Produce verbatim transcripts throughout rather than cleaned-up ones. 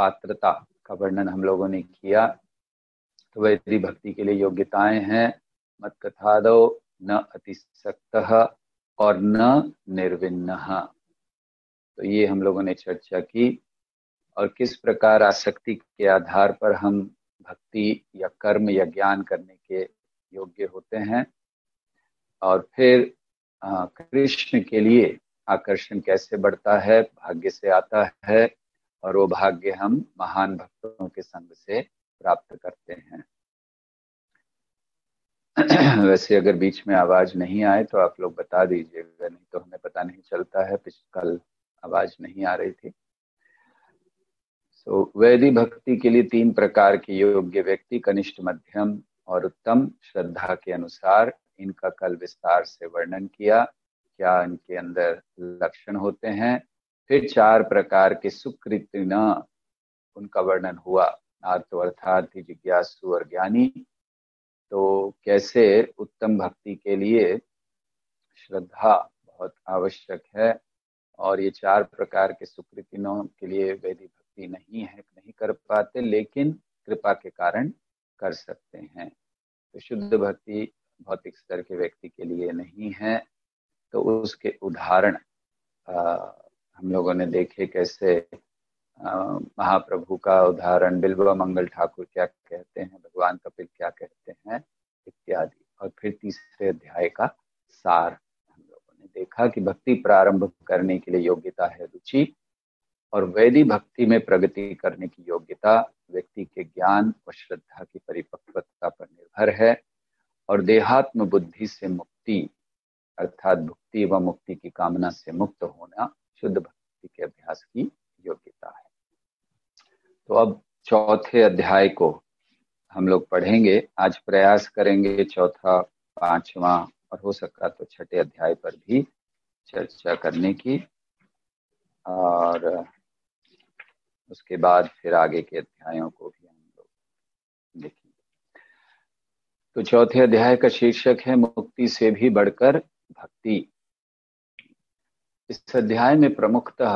पात्रता का वर्णन हम लोगों ने किया। तो वैदिक भक्ति के लिए योग्यताएं हैं मत कथादो न अतिसक्तः और न निर्विन्नः। तो ये हम लोगों ने चर्चा की और किस प्रकार आसक्ति के आधार पर हम भक्ति या कर्म या ज्ञान करने के योग्य होते हैं, और फिर कृष्ण के लिए आकर्षण कैसे बढ़ता है, भाग्य से आता है, और वो भाग्य हम महान भक्तों के संग से प्राप्त करते हैं। वैसे अगर बीच में आवाज नहीं आए तो आप लोग बता दीजिएगा, नहीं तो हमें पता नहीं चलता है। कल आवाज नहीं आ रही थी। सो so, वैदिक भक्ति के लिए तीन प्रकार के योग्य व्यक्ति, कनिष्ठ, मध्यम और उत्तम श्रद्धा के अनुसार इनका कल विस्तार से वर्णन किया, क्या इनके अंदर लक्षण होते हैं। फिर चार प्रकार के सुकृतिन उनका वर्णन हुआ, आर्त, अर्थार्थी, जिज्ञासु और ज्ञानी। तो कैसे उत्तम भक्ति के लिए श्रद्धा बहुत आवश्यक है, और ये चार प्रकार के सुकृतिनों के लिए वैदिक भक्ति नहीं है, नहीं कर पाते, लेकिन कृपा के कारण कर सकते हैं। तो शुद्ध भक्ति भौतिक स्तर के व्यक्ति के लिए नहीं है। तो उसके उदाहरण हम लोगों ने देखे, कैसे आ, महाप्रभु का उदाहरण, बिल्वा मंगल ठाकुर क्या कहते हैं, भगवान कपिल क्या कहते हैं इत्यादि। और फिर तीसरे अध्याय का सार हम लोगों ने देखा कि भक्ति प्रारंभ करने के लिए योग्यता है रुचि, और वैदिक भक्ति में प्रगति करने की योग्यता व्यक्ति के ज्ञान और श्रद्धा की परिपक्वता पर निर्भर है, और देहात्म बुद्धि से मुक्ति अर्थात भुक्ति व मुक्ति की कामना से मुक्त होना शुद्ध भक्ति के अभ्यास की योग्यता है। तो अब चौथे अध्याय को हम लोग पढ़ेंगे। आज प्रयास करेंगे चौथा, पांचवा और हो सका तो छठे अध्याय पर भी चर्चा करने की, और उसके बाद फिर आगे के अध्यायों को भी हम लोग देखेंगे। तो चौथे अध्याय का शीर्षक है मुक्ति से भी बढ़कर भक्ति। इस अध्याय में प्रमुखतः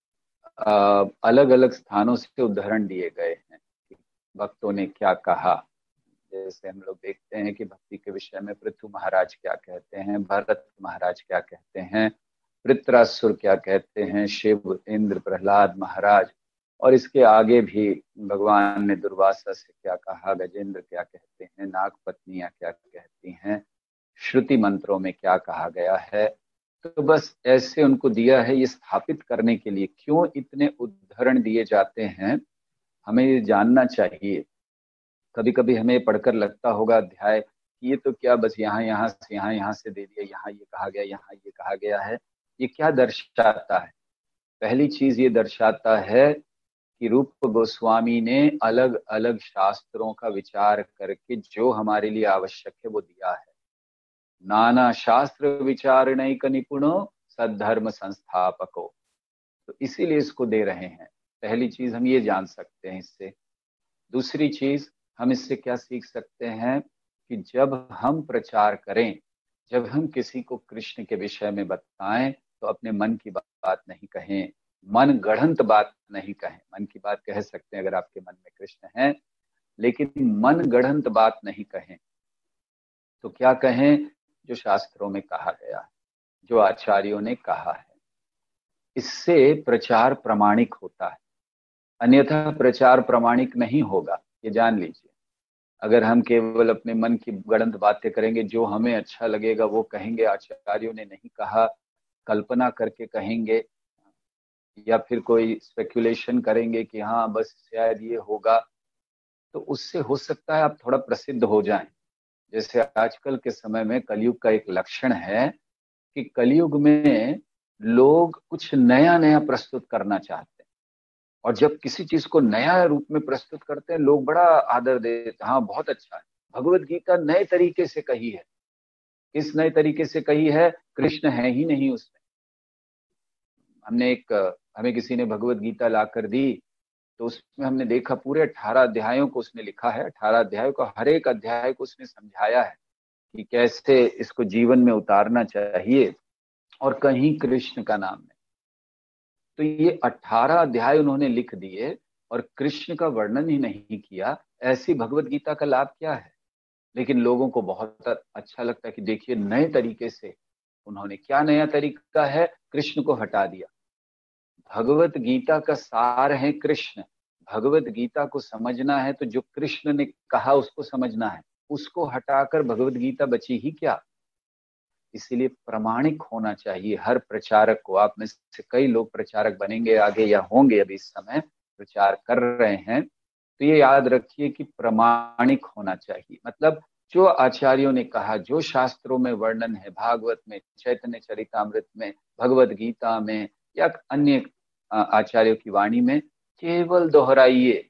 अलग अलग स्थानों से उदाहरण दिए गए हैं कि भक्तों ने क्या कहा। जैसे हम लोग देखते हैं कि भक्ति के विषय में पृथु महाराज क्या कहते हैं, भरत महाराज क्या कहते हैं, वृत्रासुर क्या कहते हैं, शिव, इंद्र, प्रहलाद महाराज, और इसके आगे भी भगवान ने दुर्वासा से क्या कहा, गजेंद्र क्या कहते हैं, नाग पत्नियां क्या कहती हैं, श्रुति मंत्रों में क्या कहा गया है। तो बस ऐसे उनको दिया है ये स्थापित करने के लिए। क्यों इतने उदाहरण दिए जाते हैं, हमें ये जानना चाहिए। कभी कभी हमें पढ़कर लगता होगा अध्याय कि ये तो क्या बस यहाँ यहाँ से यहाँ यहाँ से दे दिया, यहाँ ये कहा गया, यहाँ ये कहा गया है। ये क्या दर्शाता है? पहली चीज ये दर्शाता है कि रूप गोस्वामी ने अलग अलग शास्त्रों का विचार करके जो हमारे लिए आवश्यक है वो दिया है। नाना शास्त्र विचारणैक निपुणो सद्धर्म संस्थापको, तो इसीलिए इसको दे रहे हैं। पहली चीज हम ये जान सकते हैं इससे। दूसरी चीज हम इससे क्या सीख सकते हैं कि जब हम प्रचार करें, जब हम किसी को कृष्ण के विषय में बताएं, तो अपने मन की बात नहीं कहें, मन गढ़ंत बात नहीं कहें। मन की बात कह सकते हैं अगर आपके मन में कृष्ण है, लेकिन मन गढ़ंत बात नहीं कहें। तो क्या कहें? जो शास्त्रों में कहा गया है, जो आचार्यों ने कहा है। इससे प्रचार प्रामाणिक होता है, अन्यथा प्रचार प्रामाणिक नहीं होगा, ये जान लीजिए। अगर हम केवल अपने मन की गढ़ंत बातें करेंगे, जो हमें अच्छा लगेगा वो कहेंगे, आचार्यों ने नहीं कहा, कल्पना करके कहेंगे, या फिर कोई स्पेकुलेशन करेंगे कि हाँ बस शायद ये होगा, तो उससे हो सकता है आप थोड़ा प्रसिद्ध हो जाएं। जैसे आजकल के समय में कलयुग का एक लक्षण है कि कलयुग में लोग कुछ नया नया प्रस्तुत करना चाहते हैं, और जब किसी चीज को नया रूप में प्रस्तुत करते हैं लोग बड़ा आदर देते हैं, हाँ बहुत अच्छा है, भगवत गीता नए तरीके से कही है। किस नए तरीके से कही है? कृष्ण है ही नहीं उसमें। हमने एक हमें किसी ने भगवत गीता ला कर दी, तो उसमें हमने देखा पूरे अठारह अध्यायों को उसने लिखा है। अठारह अध्यायों को, हर एक अध्याय को उसने समझाया है कि कैसे इसको जीवन में उतारना चाहिए, और कहीं कृष्ण का नाम नहीं। तो ये अठारह अध्याय उन्होंने लिख दिए, और कृष्ण का वर्णन ही नहीं किया, ऐसी भगवत गीता का लाभ क्या है। लेकिन लोगों को बहुत अच्छा लगता है कि देखिए नए तरीके से उन्होंने, क्या नया तरीका है, कृष्ण को हटा दिया। भगवत गीता का सार है कृष्ण। भगवत गीता को समझना है तो जो कृष्ण ने कहा उसको समझना है, उसको हटाकर भगवत गीता बची ही क्या। इसीलिए प्रामाणिक होना चाहिए हर प्रचारक को। आप में से कई लोग प्रचारक बनेंगे आगे या होंगे, अभी इस समय प्रचार कर रहे हैं, तो ये याद रखिए कि प्रामाणिक होना चाहिए। मतलब जो आचार्यों ने कहा, जो शास्त्रों में वर्णन है, भागवत में, चैतन्य चरितामृत में, भगवत गीता में या अन्य आचार्यों की वाणी में, केवल दोहराइए,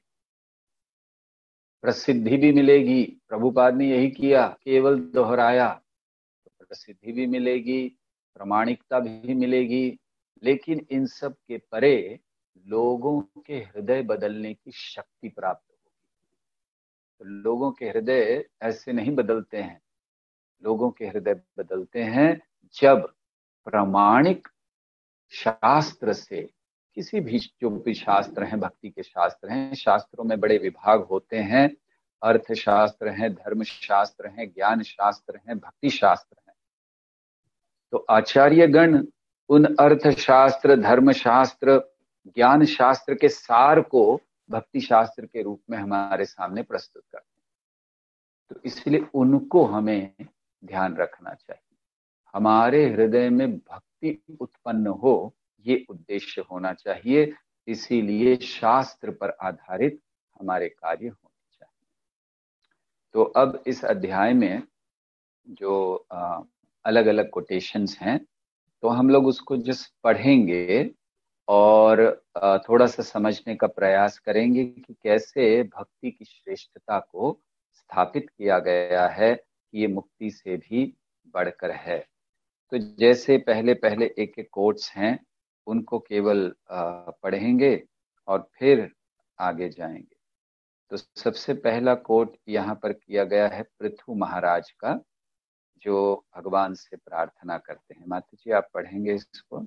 प्रसिद्धि भी मिलेगी। प्रभुपाद ने यही किया, केवल दोहराया, प्रसिद्धि भी मिलेगी, प्रामाणिकता भी मिलेगी। लेकिन इन सब के परे लोगों के हृदय बदलने की शक्ति प्राप्त होगी। तो लोगों के हृदय ऐसे नहीं बदलते हैं, लोगों के हृदय बदलते हैं जब प्रामाणिक शास्त्र से, किसी भी जो भी शास्त्र हैं, भक्ति के शास्त्र हैं, शास्त्रों में बड़े विभाग होते हैं, अर्थशास्त्र हैं, धर्मशास्त्र हैं, ज्ञान शास्त्र हैं, भक्ति शास्त्र हैं। तो आचार्यगण उन अर्थशास्त्र, धर्मशास्त्र, ज्ञान शास्त्र के सार को भक्ति शास्त्र के रूप में हमारे सामने प्रस्तुत करते हैं। तो इसलिए उनको हमें ध्यान रखना चाहिए। हमारे हृदय में भक्ति उत्पन्न हो, ये उद्देश्य होना चाहिए। इसीलिए शास्त्र पर आधारित हमारे कार्य होने चाहिए। तो अब इस अध्याय में जो अलग अलग कोटेशंस हैं, तो हम लोग उसको जस्ट पढ़ेंगे और आ, थोड़ा सा समझने का प्रयास करेंगे कि कैसे भक्ति की श्रेष्ठता को स्थापित किया गया है कि ये मुक्ति से भी बढ़कर है। तो जैसे पहले पहले एक एक कोट्स हैं, उनको केवल पढ़ेंगे और फिर आगे जाएंगे। तो सबसे पहला कोट यहाँ पर किया गया है पृथु महाराज का, जो भगवान से प्रार्थना करते हैं। माता जी आप पढ़ेंगे इसको।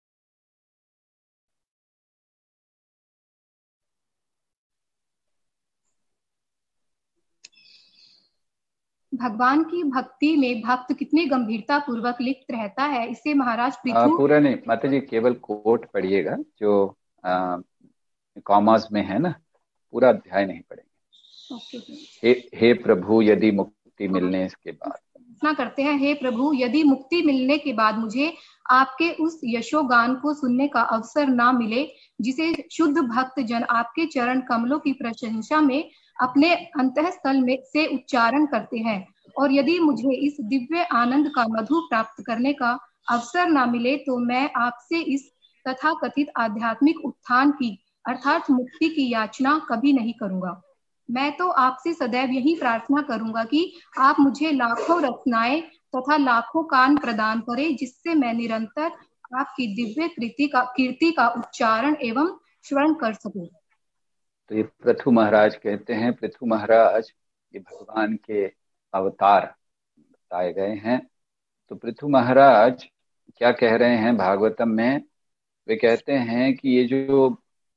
भगवान की भक्ति में भक्त कितने गंभीरता पूर्वक लिप्त रहता है, इसे महाराज आ, पृथु। पूरा नहीं माता जी, केवल कोट पढ़िएगा जो कॉमास में है ना, पूरा अध्याय नहीं पढ़ेंगे। हे, हे प्रभु यदि मुक्ति मिलने के बाद प्रार्थना करते हैं, हे प्रभु यदि मुक्ति मिलने के बाद मुझे आपके उस यशोगान को सुनने का अवसर ना मिले जिसे शुद्ध भक्त जन आपके चरण कमलों की प्रशंसा में अपने अंतःस्थल में से उच्चारण करते हैं, और यदि मुझे इस दिव्य आनंद का मधु प्राप्त करने का अवसर ना मिले तो मैं आपसे इस तथाकथित आध्यात्मिक उत्थान की अर्थात मुक्ति की याचना कभी नहीं करूंगा। मैं तो आपसे सदैव यही प्रार्थना करूंगा कि आप मुझे लाखों रत्नाएं तथा लाखों कान प्रदान करें, जिससे मैं निरंतर आपकी दिव्य कीर्ति का कीर्ति का उच्चारण एवं श्रवण कर सकूं। तो ये पृथु महाराज कहते हैं, पृथु महाराज ये भगवान के अवतार बताए गए हैं। तो पृथु महाराज क्या कह रहे हैं भागवतम में, वे कहते हैं कि ये जो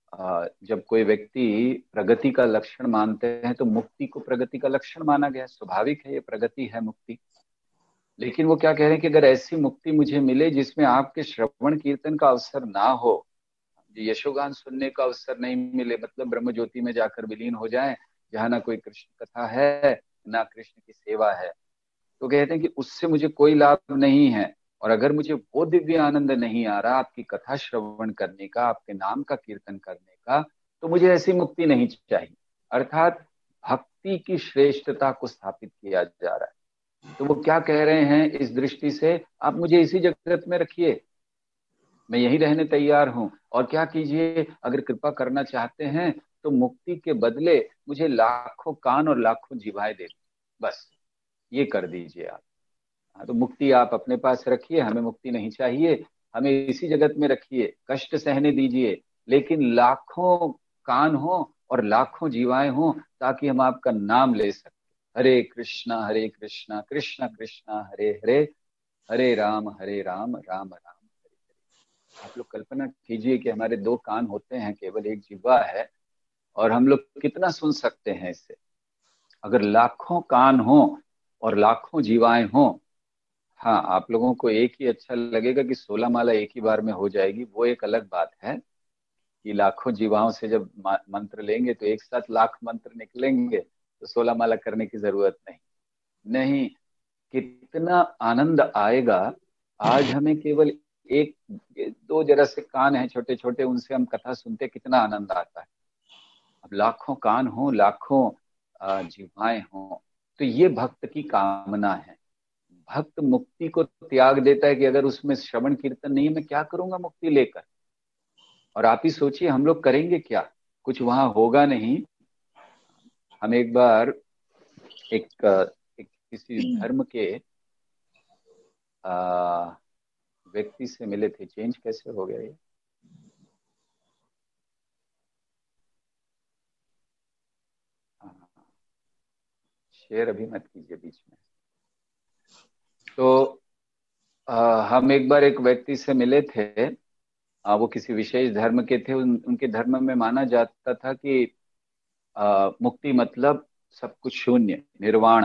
जब कोई व्यक्ति प्रगति का लक्षण मानते हैं तो मुक्ति को प्रगति का लक्षण माना गया, स्वाभाविक है, ये प्रगति है मुक्ति। लेकिन वो क्या कह रहे हैं कि अगर ऐसी मुक्ति मुझे मिले जिसमें आपके श्रवण कीर्तन का अवसर ना हो, यशोगान सुनने का अवसर नहीं मिले, मतलब ब्रह्म ज्योति में जाकर विलीन हो जाए जहाँ ना कोई कृष्ण कथा है ना कृष्ण की सेवा है, तो कहते हैं कि उससे मुझे कोई लाभ नहीं है। और अगर मुझे वो दिव्य आनंद नहीं आ रहा आपकी कथा श्रवण करने का, आपके नाम का कीर्तन करने का, तो मुझे ऐसी मुक्ति नहीं चाहिए। अर्थात भक्ति की श्रेष्ठता को स्थापित किया जा रहा है। तो वो क्या कह रहे हैं इस दृष्टि से, आप मुझे इसी जगत में रखिए, मैं यही रहने तैयार हूं। और क्या कीजिए, अगर कृपा करना चाहते हैं तो मुक्ति के बदले मुझे लाखों कान और लाखों जिह्वाएं दे, बस ये कर दीजिए आप। हाँ, तो मुक्ति आप अपने पास रखिए, हमें मुक्ति नहीं चाहिए, हमें इसी जगत में रखिए, कष्ट सहने दीजिए, लेकिन लाखों कान हो और लाखों जीवाएं हो ताकि हम आपका नाम ले सकें। हरे कृष्णा हरे कृष्णा कृष्ण कृष्णा हरे हरे, हरे राम हरे राम राम राम हरे हरे। आप लोग कल्पना कीजिए कि हमारे दो कान होते हैं, केवल एक जिह्वा है, और हम लोग कितना सुन सकते हैं इससे। अगर लाखों कान हो और लाखों जीवाएं हो, हाँ आप लोगों को एक ही अच्छा लगेगा कि सोलह माला एक ही बार में हो जाएगी, वो एक अलग बात है कि लाखों जीवाओं से जब मंत्र लेंगे तो एक साथ लाख मंत्र निकलेंगे, तो सोलह माला करने की जरूरत नहीं। नहीं, कितना आनंद आएगा। आज हमें केवल एक दो जरा से कान है छोटे छोटे, उनसे हम कथा सुनते, कितना आनंद आता है। अब लाखों कान हो, लाखों जीवाएं हो, तो ये भक्त की कामना है। भक्त मुक्ति को त्याग देता है कि अगर उसमें श्रवण कीर्तन नहीं है, मैं क्या करूंगा मुक्ति लेकर। और आप ही सोचिए हम लोग करेंगे क्या, कुछ वहां होगा नहीं। हम एक बार एक, एक किसी धर्म के आ, व्यक्ति से मिले थे। चेंज कैसे हो गया ये? शेयर अभी मत कीजिए बीच में। तो आ, हम एक बार एक व्यक्ति से मिले थे। आ, वो किसी विशेष धर्म के थे। उन, उनके धर्म में माना जाता था कि आ, मुक्ति मतलब सब कुछ शून्य, निर्वाण।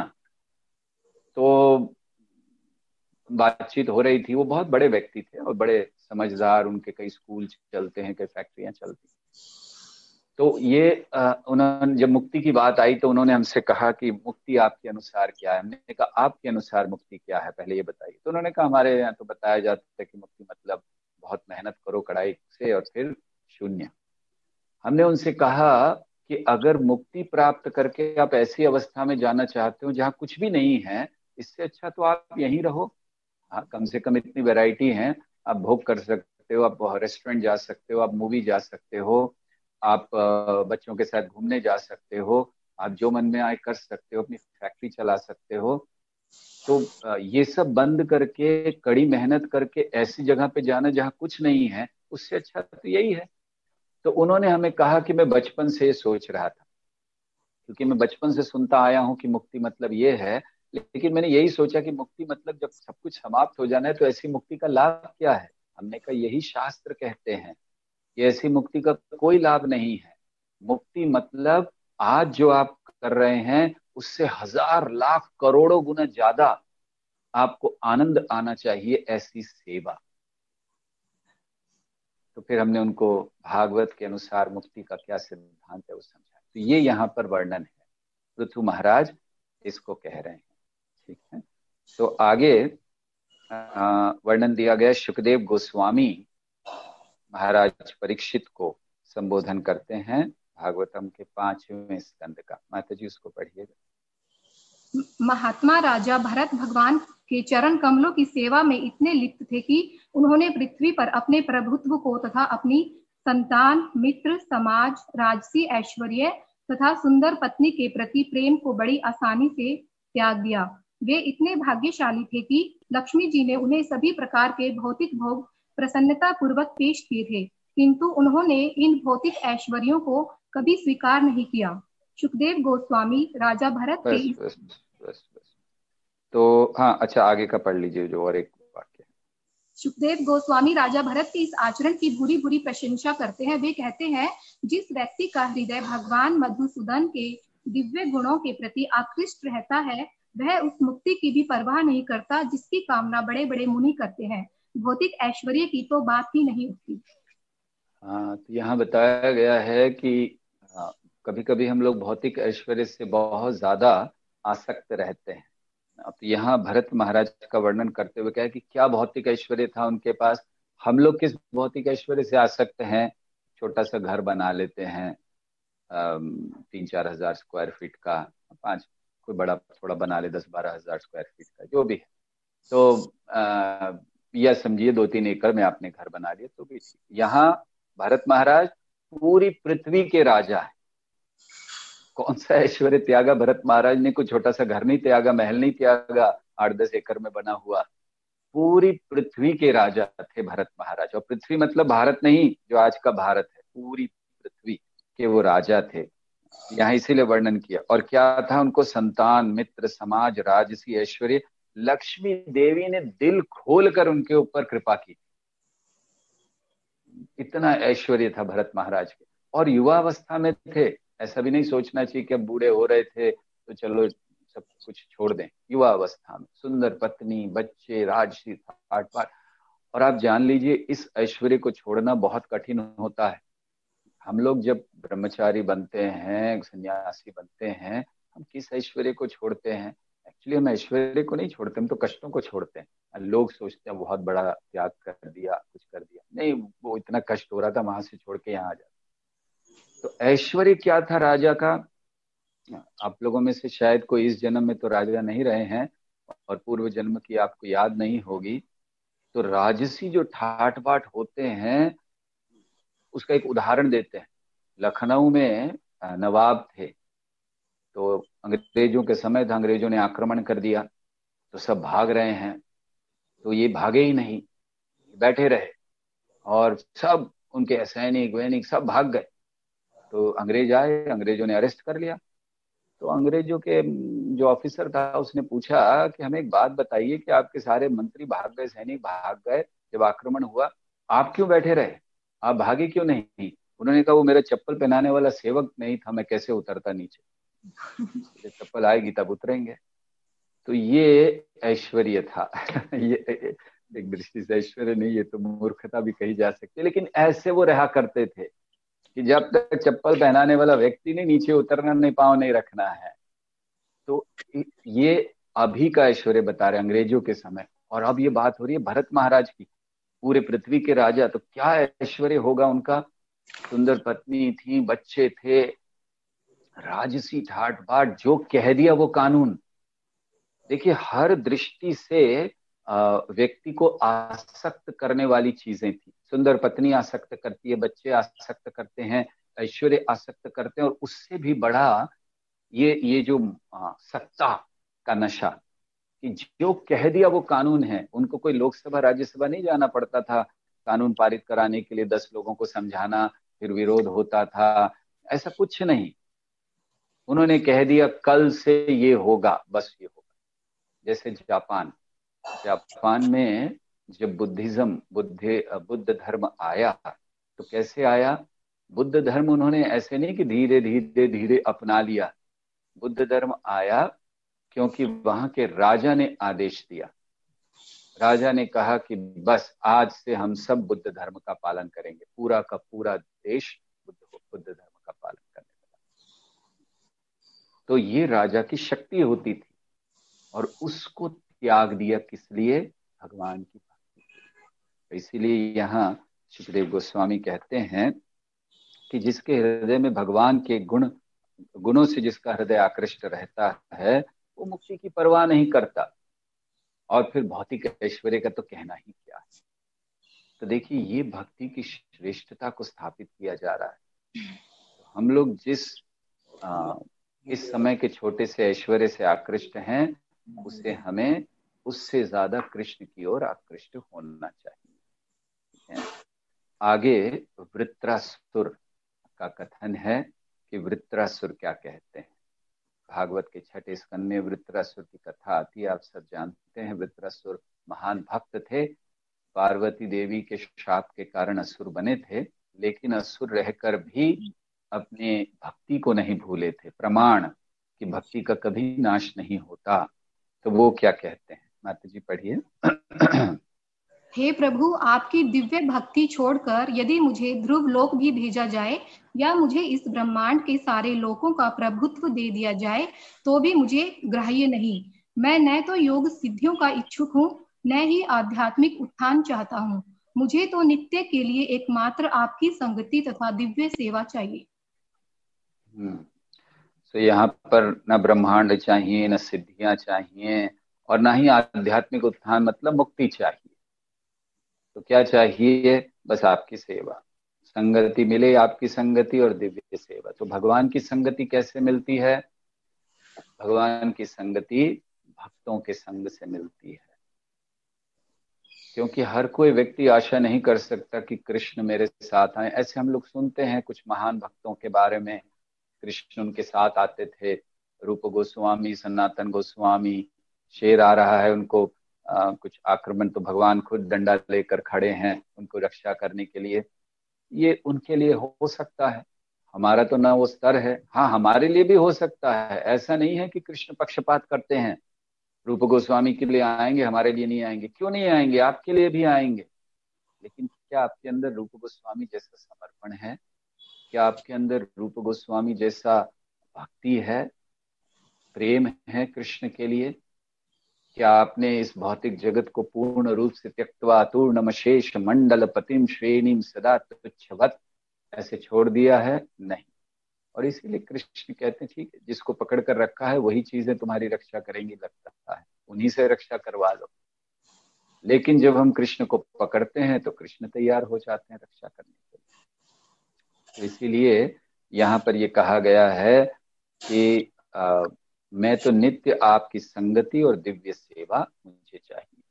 तो बातचीत हो रही थी। वो बहुत बड़े व्यक्ति थे और बड़े समझदार, उनके कई स्कूल चलते हैं, कई फैक्ट्रियां चलती हैं। तो ये उन्होंने जब मुक्ति की बात आई तो उन्होंने हमसे कहा कि मुक्ति आपके अनुसार क्या है। हमने कहा आपके अनुसार मुक्ति क्या है, पहले ये बताइए। तो उन्होंने कहा हमारे यहाँ तो बताया जाता है कि मुक्ति मतलब बहुत मेहनत करो कड़ाई से और फिर शून्य। हमने उनसे कहा कि अगर मुक्ति प्राप्त करके आप ऐसी अवस्था में जाना चाहते हो जहाँ कुछ भी नहीं है, इससे अच्छा तो आप यहीं रहो। हाँ, कम से कम इतनी वैरायटी है, आप भोग कर सकते हो, आप रेस्टोरेंट जा सकते हो, आप मूवी जा सकते हो, आप बच्चों के साथ घूमने जा सकते हो, आप जो मन में आए कर सकते हो, अपनी फैक्ट्री चला सकते हो। तो ये सब बंद करके कड़ी मेहनत करके ऐसी जगह पे जाना जहाँ कुछ नहीं है, उससे अच्छा तो यही है। तो उन्होंने हमें कहा कि मैं बचपन से सोच रहा था, क्योंकि मैं बचपन से सुनता आया हूँ कि मुक्ति मतलब ये है, लेकिन मैंने यही सोचा कि मुक्ति मतलब जब सब कुछ समाप्त हो जाना है तो ऐसी मुक्ति का लाभ क्या है। हमने कहा यही शास्त्र कहते हैं कि ऐसी मुक्ति का कोई लाभ नहीं है। मुक्ति मतलब आज जो आप कर रहे हैं उससे हजार लाख करोड़ों गुना ज्यादा आपको आनंद आना चाहिए, ऐसी सेवा। तो फिर हमने उनको भागवत के अनुसार मुक्ति का क्या सिद्धांत है वो समझा। तो ये यहाँ पर वर्णन है, पृथु महाराज इसको कह रहे हैं। ठीक है, तो आगे वर्णन दिया गया। सुखदेव गोस्वामी महाराज परीक्षित को संबोधन करते हैं भागवतम के पांचवें स्कंद का। माता जी उसको पढ़िएगा। महात्मा राजा भरत भगवान के चरण कमलों की सेवा में इतने लिप्त थे कि उन्होंने पृथ्वी पर अपने प्रभुत्व को तथा अपनी संतान, मित्र, समाज, राजसी ऐश्वर्य तथा सुंदर पत्नी के प्रति प्रेम को बड़ी आसानी से त्याग दिया। वे इतने भाग्यशाली थे कि लक्ष्मी जी ने उन्हें सभी प्रकार के भौतिक भोग प्रसन्नता पूर्वक पेश किए थे, किंतु उन्होंने इन भौतिक ऐश्वर्यों को कभी स्वीकार नहीं किया। सुखदेव गोस्वामी राजा भरत के बस, बस, बस, बस। तो हाँ, अच्छा आगे का पढ़ लीजिए जो और एक वाक्य। सुखदेव गोस्वामी राजा भरत के इस आचरण की बुरी बुरी प्रशंसा करते हैं। वे कहते हैं, जिस व्यक्ति का हृदय भगवान मधुसूदन के दिव्य गुणों के प्रति आकृष्ट रहता है, वह उस मुक्ति की भी परवाह नहीं करता जिसकी कामना बड़े बड़े मुनि करते हैं। भौतिक ऐश्वर्य की तो बात ही नहीं उठती। हाँ, तो यहाँ बताया गया है कि कभी कभी हम लोग भौतिक ऐश्वर्य से बहुत ज्यादा आसक्त रहते हैं। अब यहाँ भरत महाराज का वर्णन करते हुए क्या है कि क्या भौतिक ऐश्वर्य था उनके पास। हम लोग किस भौतिक ऐश्वर्य से आसक्त हैं? छोटा सा घर बना लेते हैं, तीन चार हजार स्क्वायर फीट का, पांच कोई बड़ा थोड़ा बना ले दस बारह हजार स्क्वायर फीट का, जो भी है। तो आ, या समझिए दो तीन एकड़ में आपने घर बना लिया तो भी ठीक। यहाँ भरत महाराज पूरी पृथ्वी के राजा है। कौन सा ऐश्वर्य त्यागा भरत महाराज ने? कोई छोटा सा घर नहीं त्यागा, महल नहीं त्यागा आठ दस एकड़ में बना हुआ। पूरी पृथ्वी के राजा थे भरत महाराज। और पृथ्वी मतलब भारत नहीं जो आज का भारत है, पूरी पृथ्वी के वो राजा थे। यहाँ इसीलिए वर्णन किया। और क्या था उनको? संतान, मित्र, समाज, राजसी ऐश्वर्य। लक्ष्मी देवी ने दिल खोलकर उनके ऊपर कृपा की। इतना ऐश्वर्य था भरत महाराज के। और युवावस्था में थे, ऐसा भी नहीं सोचना चाहिए कि अब बूढ़े हो रहे थे तो चलो सब कुछ छोड़ दें। युवा अवस्था में सुंदर पत्नी, बच्चे, राजसी ठाट बाट, और आप जान लीजिए इस ऐश्वर्य को छोड़ना बहुत कठिन होता है। हम लोग जब ब्रह्मचारी बनते हैं, सन्यासी बनते हैं, हम किस ऐश्वर्य को छोड़ते हैं? एक्चुअली हम ऐश्वर्य को नहीं छोड़ते, हम तो कष्टों को छोड़ते हैं। लोग सोचते हैं बहुत बड़ा त्याग कर दिया, कुछ कर दिया, नहीं, वो इतना कष्ट हो रहा था वहां से छोड़ के यहाँ आ जाता। तो ऐश्वर्य क्या था राजा का? आप लोगों में से शायद कोई इस जन्म में तो राजा नहीं रहे हैं और पूर्व जन्म की आपको याद नहीं होगी। तो राजसी जो ठाट बाट होते हैं उसका एक उदाहरण देते हैं। लखनऊ में नवाब थे, तो अंग्रेजों के समय था, अंग्रेजों ने आक्रमण कर दिया, तो सब भाग रहे हैं। तो ये भागे ही नहीं, बैठे रहे, और सब उनके सैनिक वैनिक सब भाग गए। तो अंग्रेज आए, अंग्रेजों ने अरेस्ट कर लिया। तो अंग्रेजों के जो ऑफिसर था उसने पूछा कि हमें एक बात बताइए कि आपके सारे मंत्री भाग गए, सैनिक भाग गए, जब आक्रमण हुआ आप क्यों बैठे रहे, आप भागे क्यों नहीं? उन्होंने कहा वो मेरा चप्पल पहनाने वाला सेवक नहीं था, मैं कैसे उतरता नीचे, जब चप्पल आएगी तब उतरेंगे। तो ये ऐश्वर्य था। ये एक दृष्टि से ऐश्वर्य नहीं, ये तो मूर्खता भी कही जा सकती है, लेकिन ऐसे वो रहा करते थे कि जब तक चप्पल पहनाने वाला व्यक्ति नहीं, नीचे उतरना नहीं, पाँव नहीं रखना है। तो ये अभी का ऐश्वर्य बता रहे अंग्रेजों के समय। और अब ये बात हो रही है भरत महाराज की, पूरे पृथ्वी के राजा, तो क्या ऐश्वर्य होगा उनका? सुंदर पत्नी थी, बच्चे थे, राजसी ठाट बाट, जो कह दिया वो कानून। देखिए हर दृष्टि से व्यक्ति को आसक्त करने वाली चीजें थी। सुंदर पत्नी आसक्त करती है, बच्चे आसक्त करते हैं, ऐश्वर्य आसक्त करते हैं, और उससे भी बड़ा ये ये जो आ, सत्ता का नशा, कि जो कह दिया वो कानून है। उनको कोई लोकसभा राज्यसभा नहीं जाना पड़ता था कानून पारित कराने के लिए, दस लोगों को समझाना, फिर विरोध होता था, ऐसा कुछ नहीं। उन्होंने कह दिया कल से ये होगा, बस ये होगा। जैसे जापान, जापान में जब बुद्धिज्म, बुद्धि बुद्ध धर्म आया, तो कैसे आया? बुद्ध धर्म उन्होंने ऐसे नहीं कि धीरे धीरे धीरे अपना लिया। बुद्ध धर्म आया क्योंकि वहां के राजा ने आदेश दिया। राजा ने कहा कि बस आज से हम सब बुद्ध धर्म का पालन करेंगे, पूरा का पूरा देश बुद्ध बुद्ध धर्म का पालन करने लगा। तो ये राजा की शक्ति होती थी, और उसको त्याग दिया किस लिए? भगवान की भक्ति। इसीलिए यहाँ सुखदेव गोस्वामी कहते हैं कि जिसके हृदय में भगवान के गुण गुणों से जिसका हृदय आकृष्ट रहता है, वो मुक्ति की परवाह नहीं करता। और फिर भौतिक ऐश्वर्य का तो कहना ही क्या है। तो देखिए ये भक्ति की श्रेष्ठता को स्थापित किया जा रहा है। तो हम लोग जिस आ, इस समय के छोटे से ऐश्वर्य से आकृष्ट हैं, उसे हमें उससे ज्यादा कृष्ण की ओर आकृष्ट होना चाहिए। आगे वृत्रासुर का कथन है कि वृत्रासुर क्या कहते हैं। भागवत के छठे स्कंद में वृत्रासुर की कथा आती है, आप सब जानते हैं। वृत्रासुर महान भक्त थे, पार्वती देवी के शाप के कारण असुर बने थे, लेकिन असुर रहकर भी अपने भक्ति को नहीं भूले थे। प्रमाण कि भक्ति का कभी नाश नहीं होता। तो वो क्या कहते हैं, माता जी पढ़िए। हे प्रभु, आपकी दिव्य भक्ति छोड़कर यदि मुझे ध्रुव लोक भी भेजा जाए या मुझे इस ब्रह्मांड के सारे लोकों का प्रभुत्व दे दिया जाए तो भी मुझे ग्राह्य नहीं। मैं न तो योग सिद्धियों का इच्छुक हूँ, न ही आध्यात्मिक उत्थान चाहता हूँ। मुझे तो नित्य के लिए एकमात्र आपकी संगति तथा दिव्य सेवा चाहिए। हम्म तो यहाँ पर न ब्रह्मांड चाहिए, न सिद्धियां चाहिए, और ना ही आध्यात्मिक उत्थान, मतलब मुक्ति चाहिए। तो क्या चाहिए? बस आपकी सेवा, संगति मिले, आपकी संगति और दिव्य सेवा। तो भगवान की संगति कैसे मिलती है? भगवान की संगति भक्तों के संग से मिलती है। क्योंकि हर कोई व्यक्ति आशा नहीं कर सकता कि कृष्ण मेरे साथ आए। ऐसे हम लोग सुनते हैं कुछ महान भक्तों के बारे में, कृष्ण उनके साथ आते थे। रूप गोस्वामी, सनातन गोस्वामी, शेर आ रहा है उनको आ, कुछ आक्रमण, तो भगवान खुद डंडा लेकर खड़े हैं उनको रक्षा करने के लिए। ये उनके लिए हो सकता है। हमारा तो ना वो स्तर है। हाँ, हमारे लिए भी हो सकता है, ऐसा नहीं है कि कृष्ण पक्षपात करते हैं, रूप गोस्वामी के लिए आएंगे हमारे लिए नहीं आएंगे। क्यों नहीं आएंगे, आपके लिए भी आएंगे। लेकिन क्या आपके अंदर रूप गोस्वामी जैसा समर्पण है? क्या आपके अंदर रूप गोस्वामी जैसा भक्ति है, प्रेम है कृष्ण के लिए? क्या आपने इस भौतिक जगत को पूर्ण रूप से त्यक्त्वा तूर्णमशेष मंडल पतिम श्रेणीम सदा तुच्छवत ऐसे छोड़ दिया है? नहीं। और इसीलिए कृष्ण कहते हैं ठीक है, जिसको पकड़ कर रखा है वही चीजें तुम्हारी रक्षा करेंगी, लगता है उन्हीं से रक्षा करवा लो। लेकिन जब हम कृष्ण को पकड़ते हैं तो कृष्ण तैयार हो जाते हैं रक्षा करने के लिए। तो इसीलिए यहाँ पर ये कहा गया है कि आ, मैं तो नित्य आपकी संगति और दिव्य सेवा मुझे चाहिए।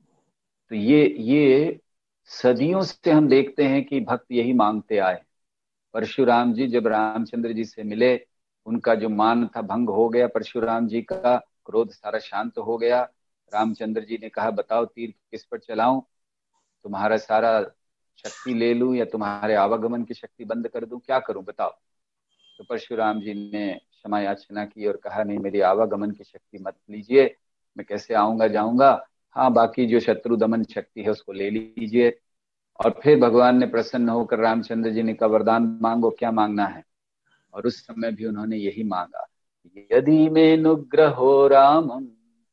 तो ये ये सदियों से हम देखते हैं कि भक्त यही मांगते आए। परशुराम जी जब रामचंद्र जी से मिले, उनका जो मान था भंग हो गया, परशुराम जी का क्रोध सारा शांत हो गया। रामचंद्र जी ने कहा बताओ तीर किस पर चलाऊं, तुम्हारा सारा शक्ति ले लूं या तुम्हारे आवागमन की शक्ति बंद कर दूं, क्या करूं बताओ। तो परशुराम जी ने क्षमा याचना की और कहा नहीं, मेरी आवागमन की शक्ति मत लीजिए, मैं कैसे आऊंगा जाऊंगा, हाँ बाकी जो शत्रु दमन शक्ति है उसको ले लीजिए। और फिर भगवान ने प्रसन्न होकर रामचंद्र जी ने कहा वरदान मांगो, क्या मांगना है। और उस समय भी उन्होंने यही मांगा, यदि मे नुग्रहो रामं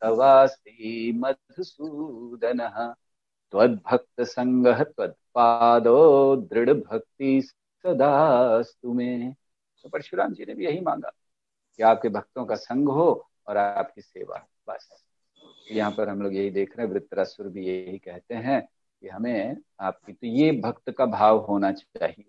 तवास्ति मधुसूदन त्वद्भक्त संगः त्वत्पादो दृढ़ भक्ति सदास्तु मे। तो परशुराम जी ने भी यही मांगा कि आपके भक्तों का संग हो और आपकी सेवा, बस। यहाँ पर हम लोग यही देख रहे हैं, वृत्रासुर भी यही कहते हैं कि हमें आपकी, तो ये भक्त का भाव होना चाहिए।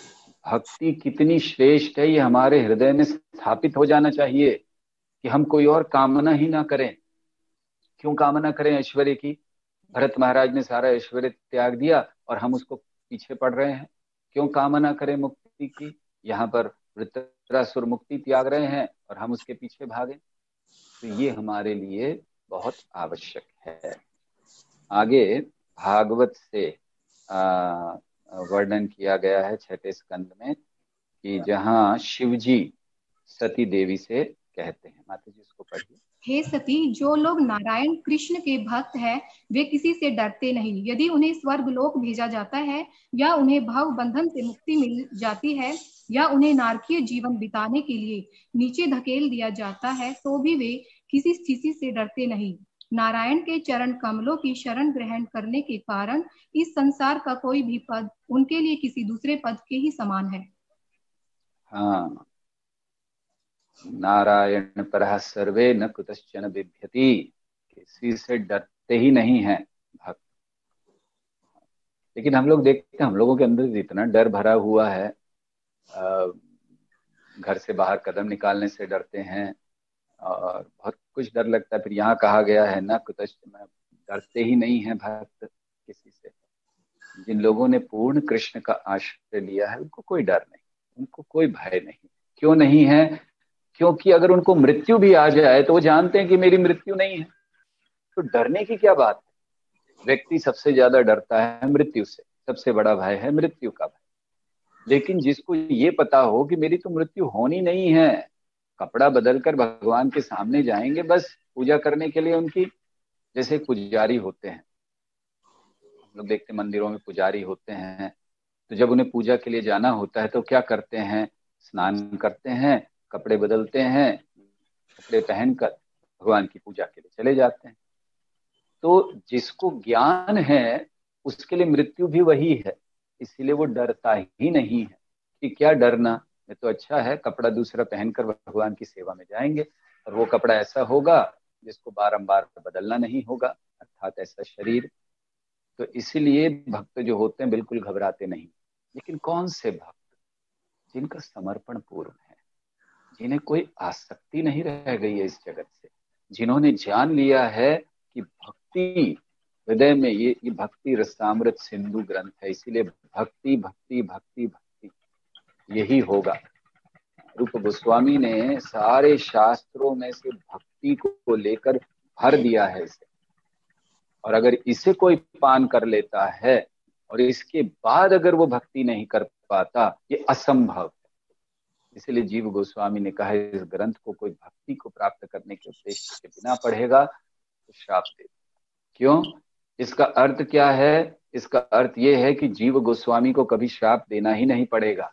भक्ति कितनी श्रेष्ठ है ये हमारे हृदय में स्थापित हो जाना चाहिए कि हम कोई और कामना ही ना करें। क्यों कामना करें ऐश्वर्य की? भरत महाराज ने सारा ऐश्वर्य त्याग दिया और हम उसको पीछे पड़ रहे हैं। क्यों कामना करें मुक्ति की? यहाँ पर वृत्रासुर मुक्ति त्याग रहे हैं और हम उसके पीछे भागे। तो ये हमारे लिए बहुत आवश्यक है। आगे भागवत से वर्णन किया गया है छठे स्कंद में कि जहाँ शिवजी सती देवी से कहते हैं, माता जी इसको पढ़िए। हे सती, जो लोग नारायण कृष्ण के भक्त हैं वे किसी से डरते नहीं। यदि उन्हें स्वर्ग लोक भेजा जाता है या उन्हें भव बंधन से मुक्ति मिल जाती है या उन्हें नारकीय जीवन बिताने के लिए नीचे धकेल दिया जाता है तो भी वे किसी स्थिति से डरते नहीं। नारायण के चरण कमलों की शरण ग्रहण करने के कारण इस संसार का कोई भी पद उनके लिए किसी दूसरे पद के ही समान है। हाँ, नारायण परः सर्वे न कुतश्चन बिभ्यति, किसी से डरते ही नहीं है भक्त। लेकिन हम लोग देखते हैं हम लोगों के अंदर इतना डर भरा हुआ है, घर से बाहर कदम निकालने से डरते हैं और बहुत कुछ डर लगता है। फिर यहाँ कहा गया है ना कुतश्चन, डरते ही नहीं है भक्त किसी से। जिन लोगों ने पूर्ण कृष्ण का आश्रय लिया है उनको कोई डर नहीं, उनको कोई भय नहीं। क्यों नहीं है? क्योंकि अगर उनको मृत्यु भी आ जाए तो वो जानते हैं कि मेरी मृत्यु नहीं है, तो डरने की क्या बात है। व्यक्ति सबसे ज्यादा डरता है मृत्यु से, सबसे बड़ा भय है मृत्यु का भय। लेकिन जिसको ये पता हो कि मेरी तो मृत्यु होनी नहीं है, कपड़ा बदलकर भगवान के सामने जाएंगे बस पूजा करने के लिए उनकी। जैसे पुजारी होते हैं, हम लोग देखते हैं मंदिरों में पुजारी होते हैं, तो जब उन्हें पूजा के लिए जाना होता है तो क्या करते हैं? स्नान करते हैं, कपड़े बदलते हैं, कपड़े पहनकर भगवान की पूजा के लिए चले जाते हैं। तो जिसको ज्ञान है उसके लिए मृत्यु भी वही है, इसीलिए वो डरता ही नहीं है कि क्या डरना, ये तो अच्छा है कपड़ा दूसरा पहनकर भगवान की सेवा में जाएंगे और वो कपड़ा ऐसा होगा जिसको बारंबार बदलना नहीं होगा, अर्थात ऐसा शरीर। तो इसीलिए भक्त जो होते हैं बिल्कुल घबराते नहीं। लेकिन कौन से भक्त? जिनका समर्पण पूर्ण है, जिन्हें कोई आसक्ति नहीं रह गई है इस जगत से, जिन्होंने जान लिया है कि भक्ति हृदय में, ये ये भक्ति रसामृत सिंधु ग्रंथ है, इसीलिए भक्ति भक्ति भक्ति भक्ति यही होगा। रूप गोस्वामी ने सारे शास्त्रों में से भक्ति को लेकर भर दिया है इसे, और अगर इसे कोई पान कर लेता है और इसके बाद अगर वो भक्ति नहीं कर पाता, ये असंभव है। इसलिए जीव गोस्वामी ने कहा इस ग्रंथ को कोई भक्ति को प्राप्त करने के उद्देश्य के बिना पढ़ेगा तो श्राप दे। क्यों? इसका अर्थ क्या है? इसका अर्थ ये है कि जीव गोस्वामी को कभी श्राप देना ही नहीं पड़ेगा,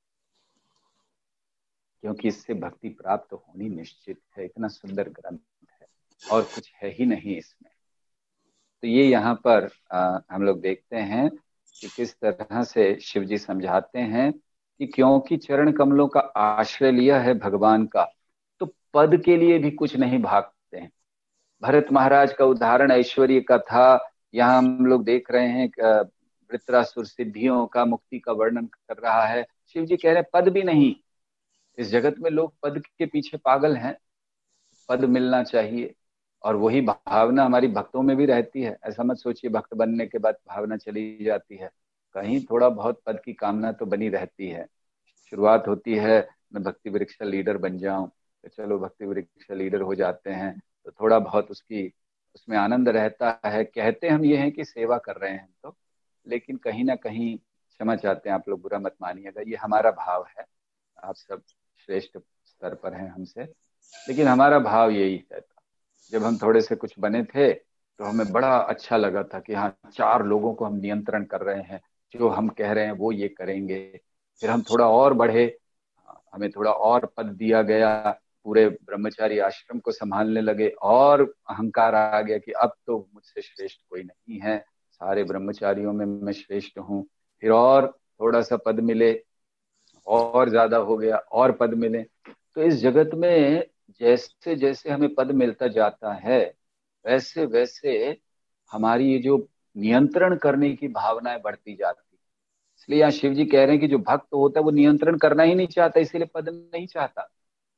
क्योंकि इससे भक्ति प्राप्त होनी निश्चित है। इतना सुंदर ग्रंथ है और कुछ है ही नहीं इसमें। तो ये यहाँ पर आ, हम लोग देखते हैं कि किस तरह से शिव जी समझाते हैं कि क्योंकि चरण कमलों का आश्रय लिया है भगवान का, तो पद के लिए भी कुछ नहीं भागते हैं। भरत महाराज का उदाहरण ऐश्वर्य का था। यहाँ हम लोग देख रहे हैं वृत्रासुर सिद्धियों का, मुक्ति का वर्णन कर रहा है। शिव जी कह रहे हैं पद भी नहीं। इस जगत में लोग पद के पीछे पागल हैं, पद मिलना चाहिए। और वही भावना हमारी भक्तों में भी रहती है। ऐसा मत सोचिए भक्त बनने के बाद भावना चली जाती है। कहीं थोड़ा बहुत पद की कामना तो बनी रहती है। शुरुआत होती है मैं भक्ति वृक्ष लीडर बन जाऊं, तो चलो भक्ति वृक्ष लीडर हो जाते हैं, तो थोड़ा बहुत उसकी उसमें आनंद रहता है। कहते हम ये हैं कि सेवा कर रहे हैं तो, लेकिन कहीं ना कहीं, क्षमा चाहते हैं आप लोग बुरा मत मानिएगा, ये हमारा भाव है। आप सब श्रेष्ठ स्तर पर हैं हमसे, लेकिन हमारा भाव यही है। जब हम थोड़े से कुछ बने थे तो हमें बड़ा अच्छा लगा था कि हाँ, चार लोगों को हम नियंत्रण कर रहे हैं, जो हम कह रहे हैं वो ये करेंगे। फिर हम थोड़ा और बढ़े, हमें थोड़ा और पद दिया गया, पूरे ब्रह्मचारी आश्रम को संभालने लगे, और अहंकार आ गया कि अब तो मुझसे श्रेष्ठ कोई नहीं है, सारे ब्रह्मचारियों में मैं श्रेष्ठ हूँ। फिर और थोड़ा सा पद मिले, और ज्यादा हो गया, और पद मिले। तो इस जगत में जैसे जैसे हमें पद मिलता जाता है, वैसे वैसे हमारी ये जो नियंत्रण करने की भावनाएं बढ़ती जाती है। इसलिए यहाँ शिव जी कह रहे हैं कि जो भक्त होता है वो नियंत्रण करना ही नहीं चाहता, इसीलिए पद नहीं चाहता।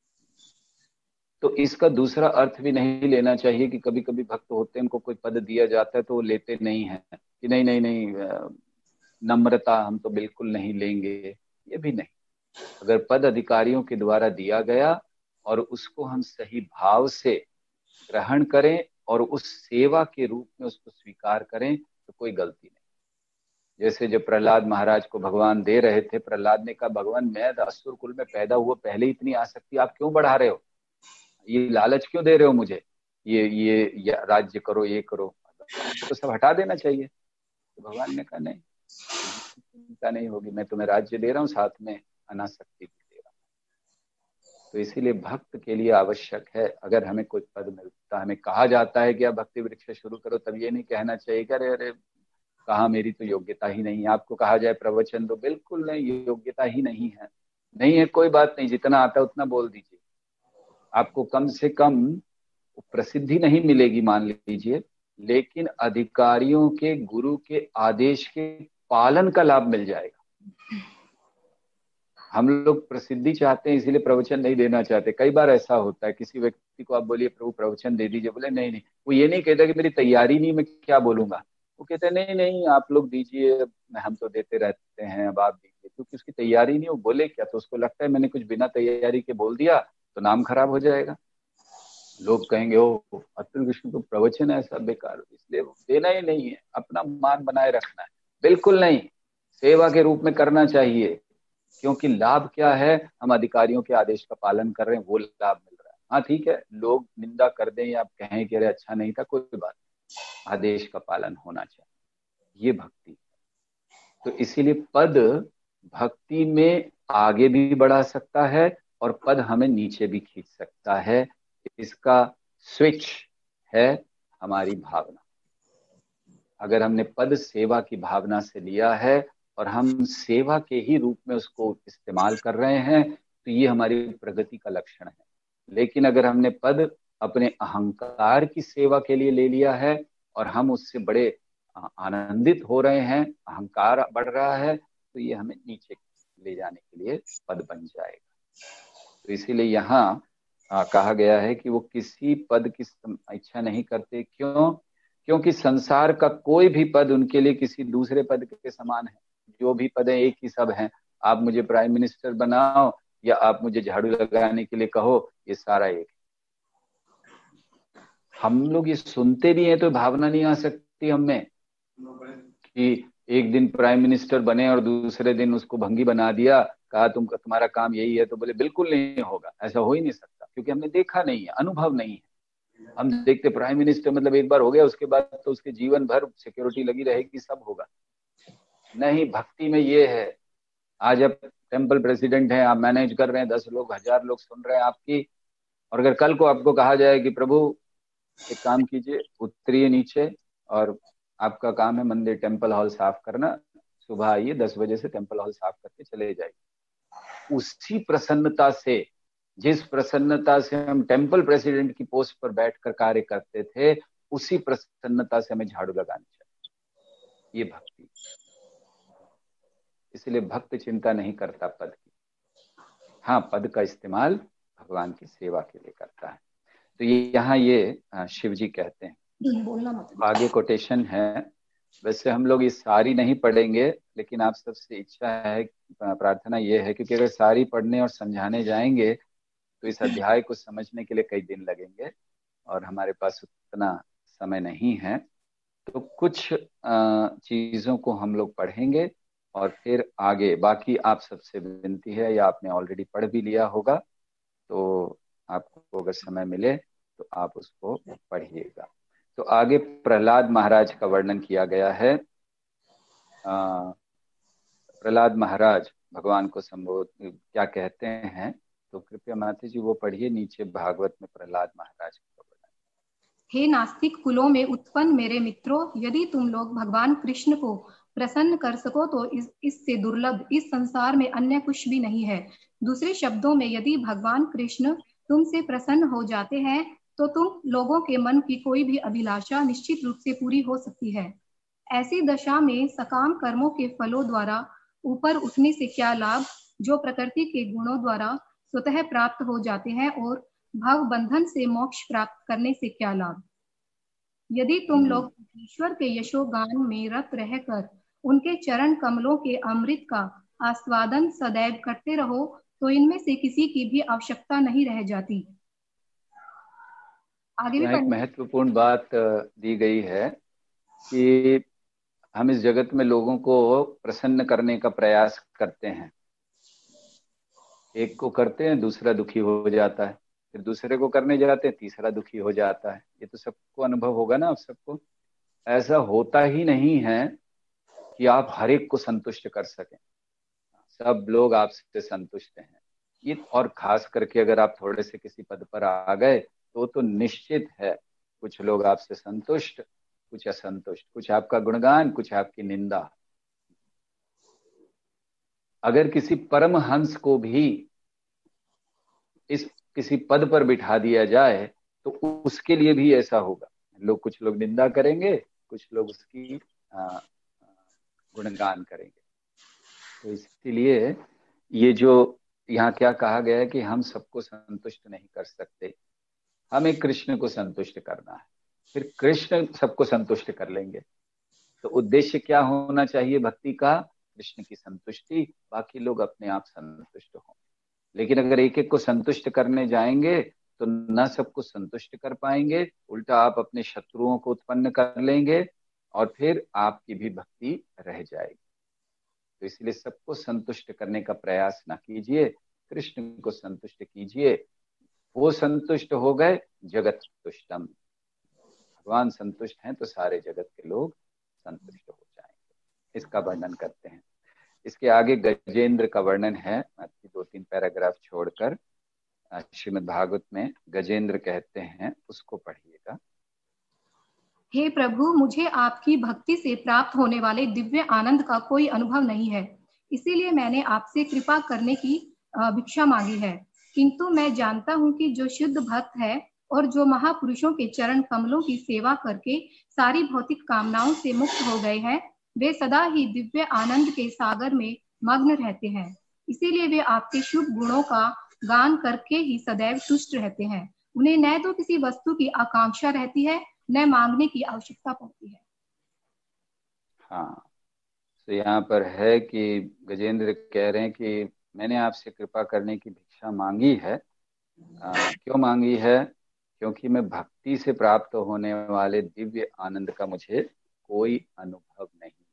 तो इसका दूसरा अर्थ भी नहीं लेना चाहिए कि कभी कभी भक्त होते हैं उनको कोई पद दिया जाता है तो वो लेते नहीं है, कि नहीं नहीं नहीं नम्रता हम तो बिल्कुल नहीं लेंगे, ये भी नहीं। अगर पद अधिकारियों के द्वारा दिया गया और उसको हम सही भाव से ग्रहण करें और उस सेवा के रूप में उसको स्वीकार करें तो कोई गलती नहीं। जैसे जब प्रहलाद महाराज को भगवान दे रहे थे, प्रहलाद ने कहा भगवान मैं असुर कुल में पैदा हुआ, पहले इतनी आसक्ति आप क्यों बढ़ा रहे हो, ये लालच क्यों दे रहे हो मुझे, ये ये राज्य करो, ये करो, तो सब हटा देना चाहिए। तो भगवान ने कहा नहीं, चिंता नहीं होगी, मैं तुम्हें राज्य दे रहा हूँ, साथ में अनासक्ति भी दे रहा हूँ। तो इसीलिए भक्त के लिए आवश्यक है, अगर हमें कोई पद मिलता है, हमें कहा जाता है कि आप भक्ति वृक्ष शुरू करो, तब ये नहीं कहना चाहिए कि अरे अरे कहा मेरी तो योग्यता ही नहीं है। आपको कहा जाए प्रवचन दो, बिल्कुल नहीं, योग्यता ही नहीं है। नहीं है कोई बात नहीं, जितना आता है उतना बोल दीजिए। आपको कम से कम प्रसिद्धि नहीं मिलेगी मान लीजिए, लेकिन अधिकारियों के, गुरु के आदेश के पालन का लाभ मिल जाएगा। हम लोग प्रसिद्धि चाहते हैं इसीलिए प्रवचन नहीं देना चाहते। कई बार ऐसा होता है, किसी व्यक्ति को आप बोलिए प्रभु प्रवचन दे दीजिए, बोले नहीं नहीं, वो ये नहीं कहता कि मेरी तैयारी नहीं, मैं क्या बोलूंगा। वो कहते हैं नहीं नहीं आप लोग दीजिए, हम तो देते रहते हैं, अब आप दीजिए, क्योंकि उसकी तैयारी नहीं, वो बोले क्या, तो उसको लगता है मैंने कुछ बिना तैयारी के बोल दिया तो नाम खराब हो जाएगा, लोग कहेंगे ओ अतुल कृष्ण को प्रवचन ऐसा बेकार, इसलिए देना ही नहीं है, अपना मान बनाए रखना है। बिल्कुल नहीं, सेवा के रूप में करना चाहिए, क्योंकि लाभ क्या है, हम अधिकारियों के आदेश का पालन कर रहे हैं, वो लाभ मिल रहा है। हाँ ठीक है, लोग निंदा कर दें या आप कहें कि अरे अच्छा नहीं था, कोई बात नहीं, आदेश का पालन होना चाहिए, ये भक्ति। तो इसीलिए पद भक्ति में आगे भी बढ़ा सकता है और पद हमें नीचे भी खींच सकता है। इसका स्विच है हमारी भावना। अगर हमने पद सेवा की भावना से लिया है और हम सेवा के ही रूप में उसको इस्तेमाल कर रहे हैं, तो ये हमारी प्रगति का लक्षण है। लेकिन अगर हमने पद अपने अहंकार की सेवा के लिए ले लिया है और हम उससे बड़े आनंदित हो रहे हैं, अहंकार बढ़ रहा है, तो ये हमें नीचे ले जाने के लिए पद बन जाएगा। तो इसीलिए यहाँ कहा गया है कि वो किसी पद की इच्छा नहीं करते। क्यों? क्योंकि संसार का कोई भी पद उनके लिए किसी दूसरे पद के समान है। जो भी पद है एक ही सब हैं। आप मुझे प्राइम मिनिस्टर बनाओ या आप मुझे झाड़ू लगाने के लिए कहो, ये सारा एक। हम लोग ये सुनते भी हैं तो भावना नहीं आ सकती हमें कि एक दिन प्राइम मिनिस्टर बने और दूसरे दिन उसको भंगी बना दिया, कहा तुम तुम्हारा काम यही है, तो बोले बिल्कुल नहीं होगा, ऐसा हो ही नहीं सकता, क्योंकि हमने देखा नहीं है, अनुभव नहीं है। हम देखते प्राइम मिनिस्टर मतलब एक बार हो गया, उसके बाद तो उसके जीवन भर सिक्योरिटी लगी रहेगी, सब होगा। नहीं, भक्ति में ये है, आज आप टेम्पल प्रेसिडेंट हैं, आप मैनेज कर रहे हैं, दस लोग हजार लोग सुन रहे हैं आपकी, और अगर कल को आपको कहा जाए कि प्रभु एक काम कीजिए, उतरिए नीचे और आपका काम है मंदिर टेम्पल हॉल साफ करना, सुबह आइए दस बजे से टेम्पल हॉल साफ करके चले जाइए, उसी प्रसन्नता से, जिस प्रसन्नता से हम टेम्पल प्रेसिडेंट की पोस्ट पर बैठकर कार्य करते थे, उसी प्रसन्नता से हमें झाड़ू लगानी चाहिए। ये भक्ति। इसलिए भक्त चिंता नहीं करता पद की, हाँ पद का इस्तेमाल भगवान की सेवा के लिए करता है। तो ये यहाँ ये शिव जी कहते हैं। बोलना मत। आगे कोटेशन है, वैसे हम लोग ये सारी नहीं पढ़ेंगे, लेकिन आप सबसे इच्छा है, प्रार्थना ये है, क्योंकि अगर सारी पढ़ने और समझाने जाएंगे तो इस अध्याय को समझने के लिए कई दिन लगेंगे और हमारे पास उतना समय नहीं है। तो कुछ चीजों को हम लोग पढ़ेंगे और फिर आगे बाकी आप सबसे विनती है, या आपने ऑलरेडी पढ़ भी लिया होगा, तो आपको अगर समय मिले तो आप उसको पढ़िएगा। तो आगे प्रहलाद महाराज का वर्णन किया गया है। प्रहलाद महाराज भगवान को संबोध क्या कहते हैं, तो कृपया माता जी वो पढ़िए नीचे भागवत में प्रहलाद महाराज का वर्णन। हे नास्तिक कुलों में उत्पन्न मेरे मित्रों, यदि तुम लोग भगवान कृष्ण को प्रसन्न कर सको तो इस इससे दुर्लभ इस संसार में अन्य कुछ भी नहीं है। दूसरे शब्दों में, यदि भगवान कृष्ण तुमसे प्रसन्न हो जाते हैं तो तुम लोगों के मन की कोई भी अभिलाषा निश्चित रूप से पूरी हो सकती है। ऐसी दशा में सकाम कर्मों के फलों द्वारा ऊपर उठने से क्या लाभ, जो प्रकृति के गुणों द्वारा स्वतः प्राप्त हो जाते हैं, और भव बंधन से मोक्ष प्राप्त करने से क्या लाभ। यदि तुम लोग ईश्वर के यशोगान में रत रहकर उनके चरण कमलों के अमृत का आस्वादन सदैव करते रहो तो इनमें से किसी की भी आवश्यकता नहीं रह जाती। आगे भी एक महत्वपूर्ण बात दी गई है कि हम इस जगत में लोगों को प्रसन्न करने का प्रयास करते हैं, एक को करते हैं दूसरा दुखी हो जाता है, फिर दूसरे को करने जाते हैं तीसरा दुखी हो जाता है। ये तो सबको अनुभव होगा ना, आप सबको। ऐसा होता ही नहीं है कि आप हर एक को संतुष्ट कर सकें, सब लोग आपसे संतुष्ट हैं ये, और खास करके अगर आप थोड़े से किसी पद पर आ गए तो तो निश्चित है कुछ लोग आपसे संतुष्ट, कुछ असंतुष्ट, कुछ आपका गुणगान, कुछ आपकी निंदा। अगर किसी परमहंस को भी इस किसी पद पर बिठा दिया जाए तो उसके लिए भी ऐसा होगा, लोग कुछ लोग निंदा करेंगे, कुछ लोग उसकी गुणगान करेंगे। तो इसलिए ये जो यहाँ क्या कहा गया है कि हम सबको संतुष्ट नहीं कर सकते, हमें कृष्ण को संतुष्ट करना है, फिर कृष्ण सबको संतुष्ट कर लेंगे। तो उद्देश्य क्या होना चाहिए भक्ति का? कृष्ण की संतुष्टि, बाकी लोग अपने आप संतुष्ट हों। लेकिन अगर एक एक को संतुष्ट करने जाएंगे तो न सबको संतुष्ट कर पाएंगे, उल्टा आप अपने शत्रुओं को उत्पन्न कर लेंगे और फिर आपकी भी भक्ति रह जाएगी। तो इसलिए सबको संतुष्ट करने का प्रयास ना कीजिए, कृष्ण को संतुष्ट कीजिए, वो संतुष्ट हो गए जगत तुष्टम, भगवान संतुष्ट हैं तो सारे जगत के लोग संतुष्ट हो जाएंगे। इसका वर्णन करते हैं। इसके आगे गजेंद्र का वर्णन है, दो तीन पैराग्राफ छोड़कर श्रीमद् भागवत में गजेंद्र कहते हैं, उसको पढ़िएगा। हे प्रभु, मुझे आपकी भक्ति से प्राप्त होने वाले दिव्य आनंद का कोई अनुभव नहीं है, इसीलिए मैंने आपसे कृपा करने की भिक्षा मांगी है। किंतु मैं जानता हूँ कि जो शुद्ध भक्त है और जो महापुरुषों के चरण कमलों की सेवा करके सारी भौतिक कामनाओं से मुक्त हो गए हैं, वे सदा ही दिव्य आनंद के सागर में मग्न रहते हैं। इसीलिए वे आपके शुभ गुणों का गान करके ही सदैव तुष्ट रहते हैं। उन्हें न तो किसी वस्तु की आकांक्षा रहती है, न मांगने की आवश्यकता पड़ती है। हाँ, तो यहाँ पर है कि गजेंद्र कह रहे हैं कि मैंने आपसे कृपा करने की भिक्षा मांगी है। आ, क्यों मांगी है? क्योंकि मैं भक्ति से प्राप्त होने वाले दिव्य आनंद का मुझे कोई अनुभव नहीं है,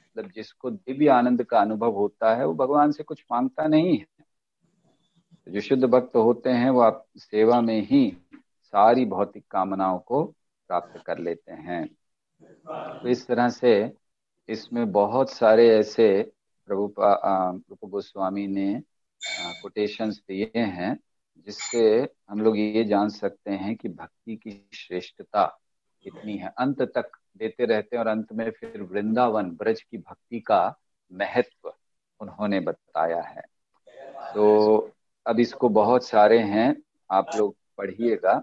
मतलब जिसको दिव्य आनंद का अनुभव होता है वो भगवान से कुछ मांगता नहीं है। तो जो शुद्ध भक्त होते हैं वो आप सेवा में ही सारी भौतिक कामनाओं को प्राप्त कर लेते हैं। तो इस तरह से इसमें बहुत सारे ऐसे प्रभु रूप गोस्वामी ने कोटेशंस दिए हैं जिससे हम लोग ये जान सकते हैं कि भक्ति की श्रेष्ठता कितनी है। अंत तक देते रहते हैं और अंत में फिर वृंदावन ब्रज की भक्ति का महत्व उन्होंने बताया है। तो अब इसको बहुत सारे हैं, आप लोग पढ़िएगा।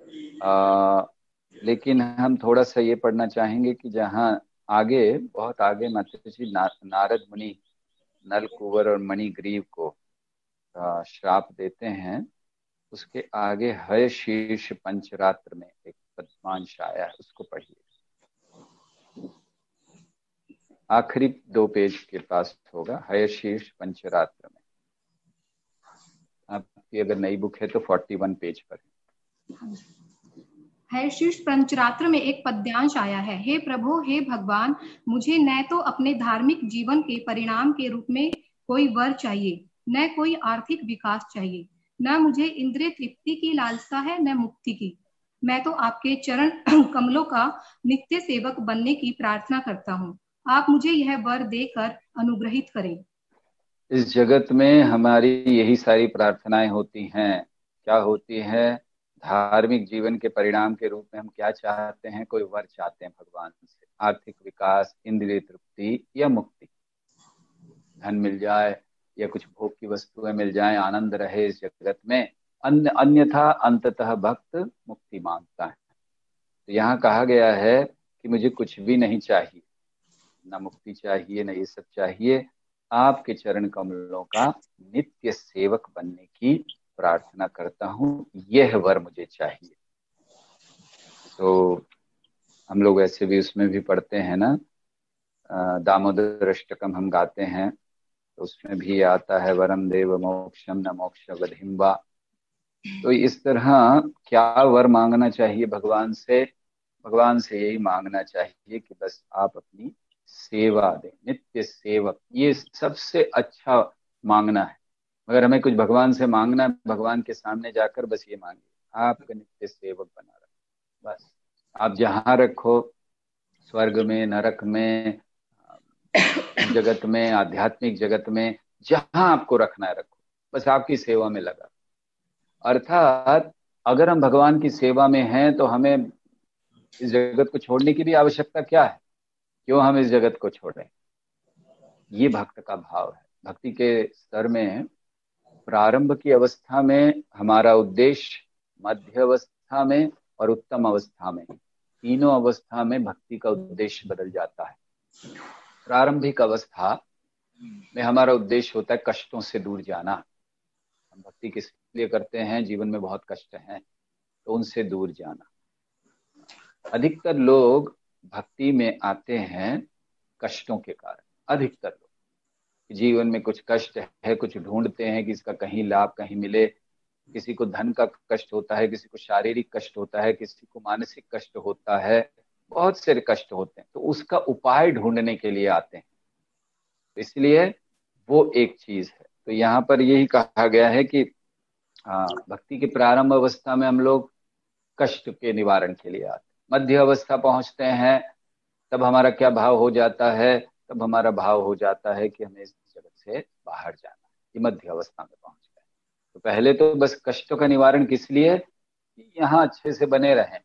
लेकिन हम थोड़ा सा ये पढ़ना चाहेंगे कि जहाँ आगे, बहुत आगे माता जी ना, नारद मुनि नल कुंवर और मणिग्रीव को श्राप देते हैं, उसके आगे हय शीर्ष पंचरात्र में एक पद्मांश आया है, उसको पढ़िए। आखिरी दो पेज के पास होगा, हय शीर्ष पंचरात्र में। आपकी अगर नई बुक है तो इकतालीस पेज पर है। है शीर्ष पंचरात्र में एक पद्यांश आया है। हे प्रभु, हे भगवान, मुझे न तो अपने धार्मिक जीवन के परिणाम के रूप में कोई वर चाहिए, न कोई आर्थिक विकास चाहिए, न मुझे इंद्रिय तृप्ति की लालसा है, न मुक्ति की। मैं तो आपके चरण कमलों का नित्य सेवक बनने की प्रार्थना करता हूँ। आप मुझे यह वर देकर अनुग्रहित करें। इस जगत में हमारी यही सारी प्रार्थनाएं होती हैं। क्या होती है? धार्मिक जीवन के परिणाम के रूप में हम क्या चाहते हैं? कोई वर चाहते हैं भगवान से, आर्थिक विकास, इंद्रिय तृप्ति या मुक्ति। धन मिल जाए या कुछ भोग की वस्तुएं मिल जाएं, आनंद रहे इस जगत में। अन्य अन्यथा अंततः भक्त मुक्ति मांगता है। तो यहाँ कहा गया है कि मुझे कुछ भी नहीं चाहिए, ना मुक्ति चाहिए, ना ये सब चाहिए, आपके चरण कमलों का नित्य सेवक बनने की प्रार्थना करता हूँ, यह वर मुझे चाहिए। तो हम लोग ऐसे भी उसमें भी पढ़ते हैं ना, दामोदर अष्टकम हम गाते हैं, तो उसमें भी आता है वरम देव मोक्षम न मोक्ष वधिम्बा। तो इस तरह क्या वर मांगना चाहिए भगवान से? भगवान से यही मांगना चाहिए कि बस आप अपनी सेवा दें, नित्य सेवक। ये सबसे अच्छा मांगना है। अगर हमें कुछ भगवान से मांगना है, भगवान के सामने जाकर बस ये मांगिए, आपका नित्य सेवक बना रखो। बस आप जहाँ रखो, स्वर्ग में, नरक में, जगत में, आध्यात्मिक जगत में, जहां आपको रखना है रखो, बस आपकी सेवा में लगा। अर्थात अगर हम भगवान की सेवा में हैं तो हमें इस जगत को छोड़ने की भी आवश्यकता क्या है? क्यों हम इस जगत को छोड़ें? ये भक्त का भाव है। भक्ति के स्तर में प्रारंभ की अवस्था में हमारा उद्देश्य, मध्य अवस्था में और उत्तम अवस्था में, तीनों अवस्था में भक्ति का उद्देश्य बदल जाता है। प्रारंभिक अवस्था में हमारा उद्देश्य होता है कष्टों से दूर जाना। हम भक्ति किस लिए करते हैं? जीवन में बहुत कष्ट हैं तो उनसे दूर जाना। अधिकतर लोग भक्ति में आते हैं कष्टों के कारण। अधिकतर लोग जीवन में कुछ कष्ट है, कुछ ढूंढते हैं कि इसका कहीं लाभ कहीं मिले। किसी को धन का कष्ट होता है, किसी को शारीरिक कष्ट होता है, किसी को मानसिक कष्ट होता है, बहुत से कष्ट होते हैं, तो उसका उपाय ढूंढने के लिए आते हैं। इसलिए वो एक चीज है। तो यहाँ पर यही कहा गया है कि हाँ, भक्ति के प्रारंभ अवस्था में हम लोग कष्ट के निवारण के लिए आते हैं। मध्य अवस्था पहुंचते हैं तब हमारा क्या भाव हो जाता है? तब हमारा भाव हो जाता है कि हमें इस जगत से बाहर जाना है। ये मध्य अवस्था में पहुंच गए। तो पहले तो बस कष्टों का निवारण किस लिए? यहाँ अच्छे से बने रहें।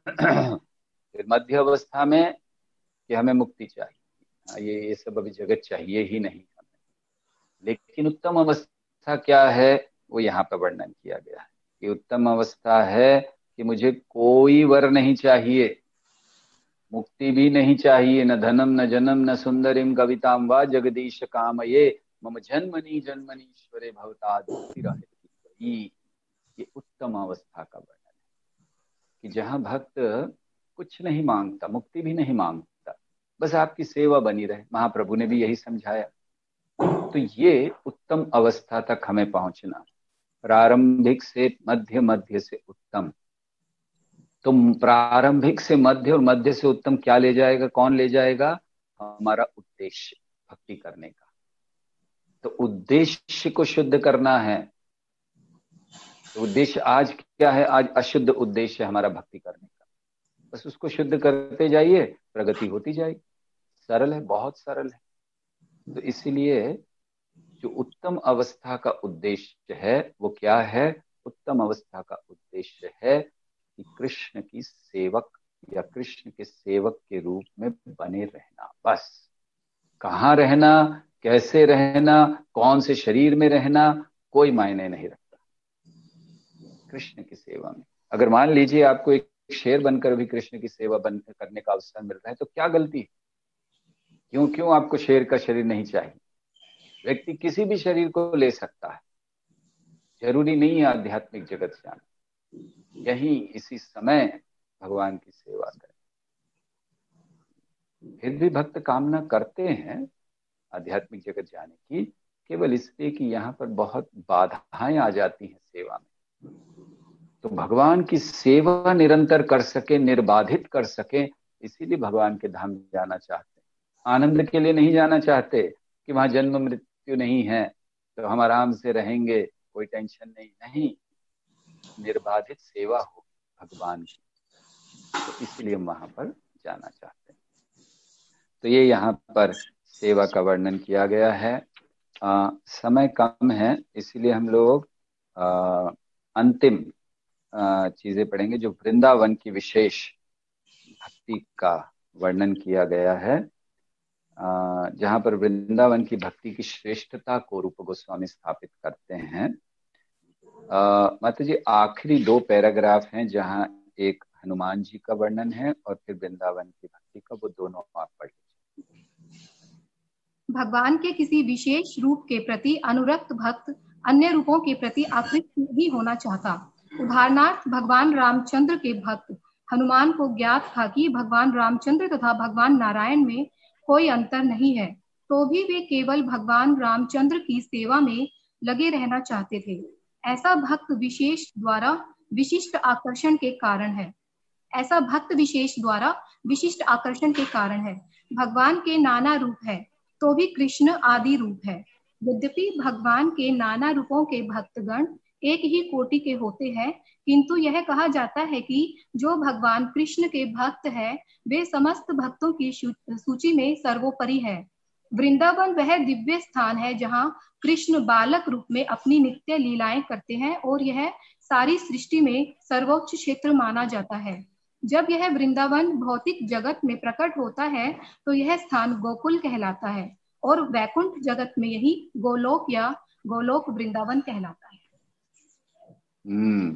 फिर मध्य अवस्था में कि हमें मुक्ति चाहिए, ये ये सब अभी जगत चाहिए ही नहीं हमें। लेकिन उत्तम अवस्था क्या है? वो यहाँ पर वर्णन किया गया है कि उत्तम अवस्था है कि मुझे कोई वर नहीं चाहिए, मुक्ति भी नहीं चाहिए, न धनम न जनम न सुंदरिम कविताम वा जगदीश कामये मम जन्मनि जन्मनीश्वरे भवताद्भुतिरहति। ये उत्तम अवस्था का वर्णन है कि जहां भक्त कुछ नहीं मांगता, मुक्ति भी नहीं मांगता, बस आपकी सेवा बनी रहे। महाप्रभु ने भी यही समझाया। तो ये उत्तम अवस्था तक हमें पहुंचना, प्रारंभिक से मध्य, मध्य से उत्तम। तो प्रारंभिक से मध्य और मध्य से उत्तम क्या ले जाएगा? कौन ले जाएगा? हमारा उद्देश्य भक्ति करने का। तो उद्देश्य को शुद्ध करना है। तो उद्देश्य आज क्या है? आज अशुद्ध उद्देश्य है हमारा भक्ति करने का। बस उसको शुद्ध करते जाइए, प्रगति होती जाएगी। सरल है, बहुत सरल है। तो इसीलिए जो उत्तम अवस्था का उद्देश्य है वो क्या है? उत्तम अवस्था का उद्देश्य है कि कृष्ण की सेवक या कृष्ण के सेवक के रूप में बने रहना। बस कहाँ रहना, कैसे रहना, कौन से शरीर में रहना, कोई मायने नहीं रखता कृष्ण की सेवा में। अगर मान लीजिए आपको एक शेर बनकर भी कृष्ण की सेवा बन करने का अवसर मिल रहा है तो क्या गलती है? क्यों क्यों आपको शेर का शरीर नहीं चाहिए? व्यक्ति किसी भी शरीर को ले सकता है, जरूरी नहीं है आध्यात्मिक जगत से आना। यही इसी समय भगवान की सेवा करें। फिर भी भक्त कामना करते हैं आध्यात्मिक जगत जाने की, केवल इसलिए कि यहाँ पर बहुत बाधाएं आ जाती हैं सेवा में। तो भगवान की सेवा निरंतर कर सके, निर्बाधित कर सके, इसीलिए भगवान के धाम जाना चाहते हैं। आनंद के लिए नहीं जाना चाहते कि वहां जन्म मृत्यु नहीं है तो हम आराम से रहेंगे, कोई टेंशन नहीं। नहीं, निर्बाधित सेवा हो भगवान की, तो इसलिए हम वहां पर जाना चाहते हैं। तो ये यहाँ पर सेवा का वर्णन किया गया है। आ, समय कम है, इसलिए हम लोग आ, अंतिम चीजें पढ़ेंगे जो वृंदावन की विशेष भक्ति का वर्णन किया गया है, जहां पर वृंदावन की भक्ति की श्रेष्ठता को रूप गोस्वामी स्थापित करते हैं। माता जी आखिरी दो पैराग्राफ हैं जहां एक हनुमान जी का वर्णन है और फिर वृंदावन की भक्ति का, वो दोनों आप पढ़ लीजिए। भगवान के किसी विशेष रूप के प्रति अनुरक्त भक्त अन्य रूपों के प्रति आकृष्ट नहीं होना चाहता। उदाहरणार्थ भगवान रामचंद्र के भक्त हनुमान को ज्ञात था कि भगवान रामचंद्र तथा भगवान नारायण में कोई अंतर नहीं है, तो भी वे केवल भगवान रामचंद्र की सेवा में लगे रहना चाहते थे। ऐसा भक्त विशेष द्वारा विशिष्ट आकर्षण के कारण है ऐसा भक्त विशेष द्वारा विशिष्ट आकर्षण के कारण है। भगवान के नाना रूप है तो भी कृष्ण आदि रूप है। यद्यपि भगवान के नाना रूपों के भक्तगण एक ही कोटि के होते हैं, किंतु यह कहा जाता है कि जो भगवान कृष्ण के भक्त है वे समस्त भक्तों की सूची में सर्वोपरि है। वृंदावन वह दिव्य स्थान है जहाँ कृष्ण बालक रूप में अपनी नित्य लीलाएं करते हैं और यह सारी सृष्टि में सर्वोच्च क्षेत्र माना जाता है। जब यह वृंदावन भौतिक जगत में प्रकट होता है तो यह स्थान गोकुल कहलाता है और वैकुंठ जगत में यही गोलोक या गोलोक वृंदावन कहलाता है। हम्म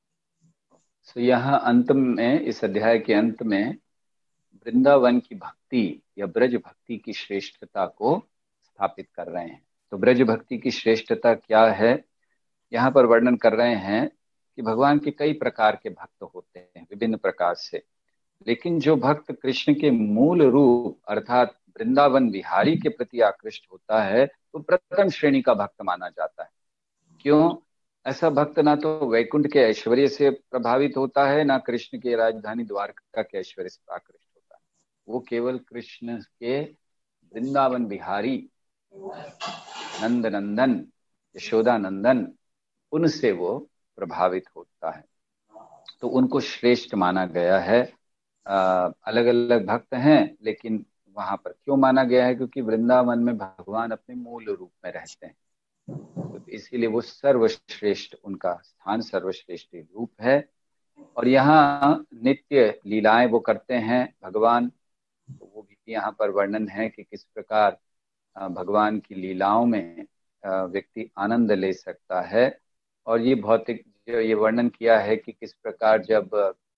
तो यहाँ अंत में, इस अध्याय के अंत में वृंदावन की भक्ति या ब्रज भक्ति की श्रेष्ठता को स्थापित कर रहे हैं। तो ब्रज भक्ति की श्रेष्ठता क्या है यहाँ पर वर्णन कर रहे हैं कि भगवान के कई प्रकार के भक्त होते हैं विभिन्न प्रकार से, लेकिन जो भक्त कृष्ण के मूल रूप अर्थात वृंदावन बिहारी के प्रति आकृष्ट होता है तो प्रथम श्रेणी का भक्त माना जाता है। क्यों? ऐसा भक्त ना तो वैकुंठ के ऐश्वर्य से प्रभावित होता है, ना कृष्ण के राजधानी द्वारका के ऐश्वर्य से आकृष्ट होता है। वो केवल कृष्ण के वृंदावन बिहारी नंद नंदन यशोदा नंदन उनसे वो प्रभावित होता है, तो उनको श्रेष्ठ माना गया है। अलग अलग भक्त हैं लेकिन वहां पर क्यों माना गया है? क्योंकि वृंदावन में भगवान अपने मूल रूप में रहते हैं, तो इसीलिए वो सर्वश्रेष्ठ, उनका स्थान सर्वश्रेष्ठ रूप है। और यहाँ नित्य लीलाएं वो करते हैं भगवान, तो वो भी यहाँ पर वर्णन है कि किस प्रकार भगवान की लीलाओं में व्यक्ति आनंद ले सकता है। और ये भौतिक जो ये वर्णन किया है कि किस प्रकार जब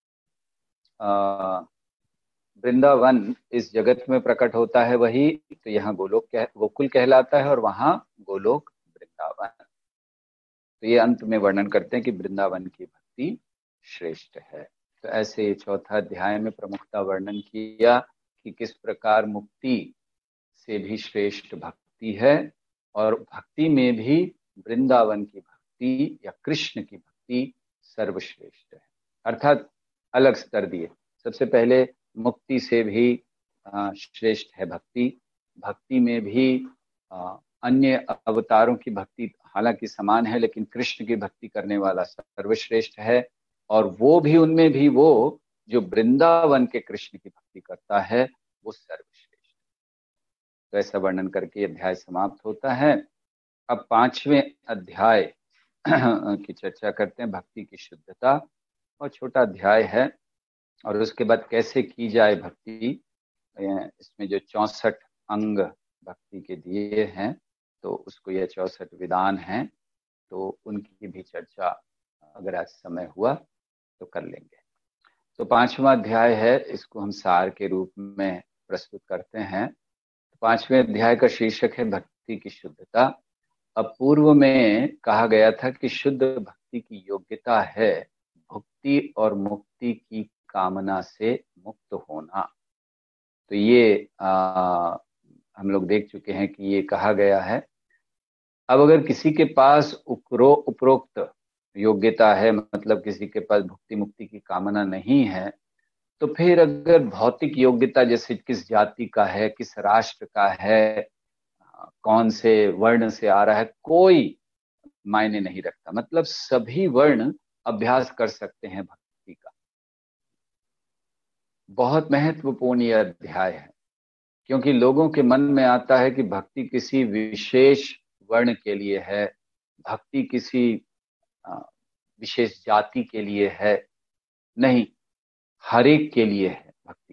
वृंदावन इस जगत में प्रकट होता है वही तो यहाँ गोलोक कह, गोकुल कहलाता है और वहां गोलोक वृंदावन। तो ये अंत में वर्णन करते हैं कि वृंदावन की भक्ति श्रेष्ठ है। तो ऐसे चौथा अध्याय में प्रमुखता वर्णन किया कि किस प्रकार मुक्ति से भी श्रेष्ठ भक्ति है और भक्ति में भी वृंदावन की भक्ति या कृष्ण की भक्ति सर्वश्रेष्ठ है। अर्थात अलग स्तर दिए। सबसे पहले मुक्ति से भी श्रेष्ठ है भक्ति। भक्ति में भी अन्य अवतारों की भक्ति हालांकि समान है, लेकिन कृष्ण की भक्ति करने वाला सर्वश्रेष्ठ है। और वो भी, उनमें भी वो जो वृंदावन के कृष्ण की भक्ति करता है वो सर्वश्रेष्ठ। तो ऐसा वर्णन करके अध्याय समाप्त होता है। अब पांचवें अध्याय की चर्चा करते हैं, भक्ति की शुद्धता। और छोटा अध्याय है, और उसके बाद कैसे की जाए भक्ति। इसमें जो चौसठ अंग भक्ति के दिए हैं, तो उसको यह चौसठ विधान हैं, तो उनकी भी चर्चा अगर आज समय हुआ तो कर लेंगे। तो पांचवा अध्याय है, इसको हम सार के रूप में प्रस्तुत करते हैं। तो पांचवें अध्याय का शीर्षक है भक्ति की शुद्धता। अब पूर्व में कहा गया था कि शुद्ध भक्ति की योग्यता है भक्ति और मुक्ति की कामना से मुक्त होना। तो ये आ, हम लोग देख चुके हैं कि ये कहा गया है। अब अगर किसी के पास उपरो उपरोक्त योग्यता है, मतलब किसी के पास भक्ति मुक्ति की कामना नहीं है, तो फिर अगर भौतिक योग्यता जैसे किस जाति का है, किस राष्ट्र का है, कौन से वर्ण से आ रहा है, कोई मायने नहीं रखता। मतलब सभी वर्ण अभ्यास कर सकते हैं भक्ति का। बहुत महत्वपूर्ण यह अध्याय है, क्योंकि लोगों के मन में आता है कि भक्ति किसी विशेष वर्ण के लिए है, भक्ति किसी विशेष जाति के लिए है। नहीं, हर एक के लिए है भक्ति।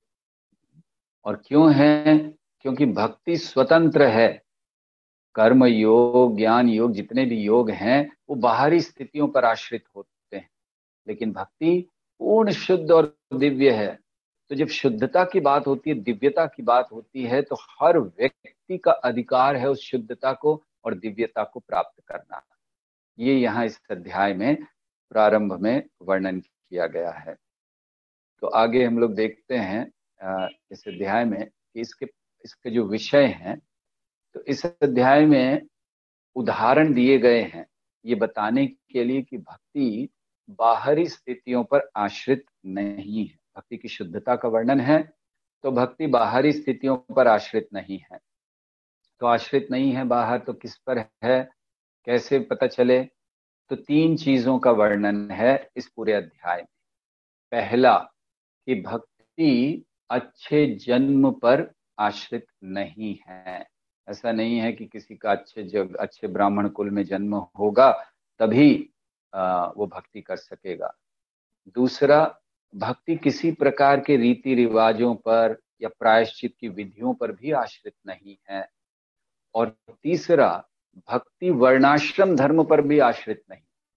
और क्यों है? क्योंकि भक्ति स्वतंत्र है। कर्म योग, ज्ञान योग, जितने भी योग हैं वो बाहरी स्थितियों पर आश्रित होते हैं, लेकिन भक्ति पूर्ण शुद्ध और दिव्य है। तो जब शुद्धता की बात होती है, दिव्यता की बात होती है, तो हर व्यक्ति का अधिकार है उस शुद्धता को और दिव्यता को प्राप्त करना। ये यहाँ इस अध्याय में प्रारंभ में वर्णन किया गया है। तो आगे हम लोग देखते हैं इस अध्याय में कि इसके इसके जो विषय हैं, तो इस अध्याय में उदाहरण दिए गए हैं ये बताने के लिए कि भक्ति बाहरी स्थितियों पर आश्रित नहीं है। भक्ति की शुद्धता का वर्णन है, तो भक्ति बाहरी स्थितियों पर आश्रित नहीं है। तो आश्रित नहीं है बाहर, तो किस पर है, कैसे पता चले? तो तीन चीजों का वर्णन है इस पूरे अध्याय में। पहला कि भक्ति अच्छे जन्म पर आश्रित नहीं है। ऐसा नहीं है कि किसी का अच्छे जग अच्छे ब्राह्मण कुल में जन्म होगा तभी आ, वो भक्ति कर सकेगा। दूसरा, भक्ति किसी प्रकार के रीति रिवाजों पर या प्रायश्चित की विधियों पर भी आश्रित नहीं है। और तीसरा, भक्ति वर्णाश्रम धर्म पर भी आश्रित नहीं।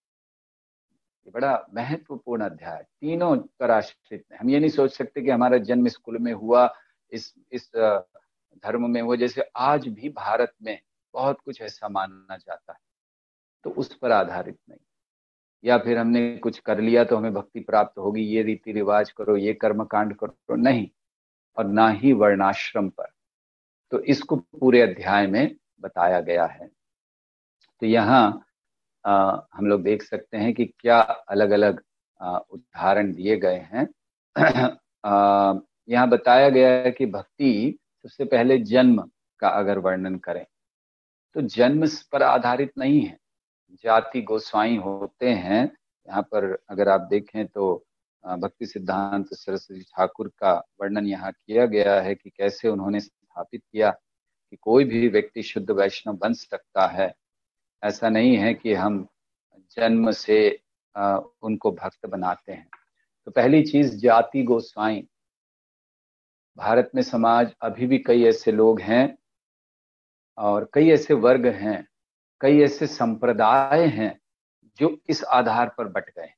ये बड़ा महत्वपूर्ण अध्याय, तीनों पर आश्रित नहीं। हम ये नहीं सोच सकते कि हमारा जन्म इस कुल में हुआ, इस इस धर्म में हुआ। जैसे आज भी भारत में बहुत कुछ ऐसा माना जाता है, तो उस पर आधारित नहीं। या फिर हमने कुछ कर लिया तो हमें भक्ति प्राप्त होगी, ये रीति रिवाज करो, ये कर्म कांड करो, नहीं। और ना ही वर्णाश्रम पर। तो इसको पूरे अध्याय में बताया गया है। तो यहाँ आ, हम लोग देख सकते हैं कि क्या अलग अलग उदाहरण दिए गए हैं। यहाँ बताया गया है कि भक्ति सबसे पहले जन्म का अगर वर्णन करें तो जन्म पर आधारित नहीं है। जाति गोस्वाई होते हैं, यहाँ पर अगर आप देखें तो भक्ति सिद्धांत सरस्वती ठाकुर का वर्णन यहाँ किया गया है कि कैसे उन्होंने स्थापित किया कि कोई भी व्यक्ति शुद्ध वैष्णव बन सकता है। ऐसा नहीं है कि हम जन्म से आ, उनको भक्त बनाते हैं। तो पहली चीज, जाति गोस्वाई। भारत में समाज अभी भी कई ऐसे लोग हैं और कई ऐसे वर्ग हैं, कई ऐसे संप्रदाय हैं जो इस आधार पर बट गए।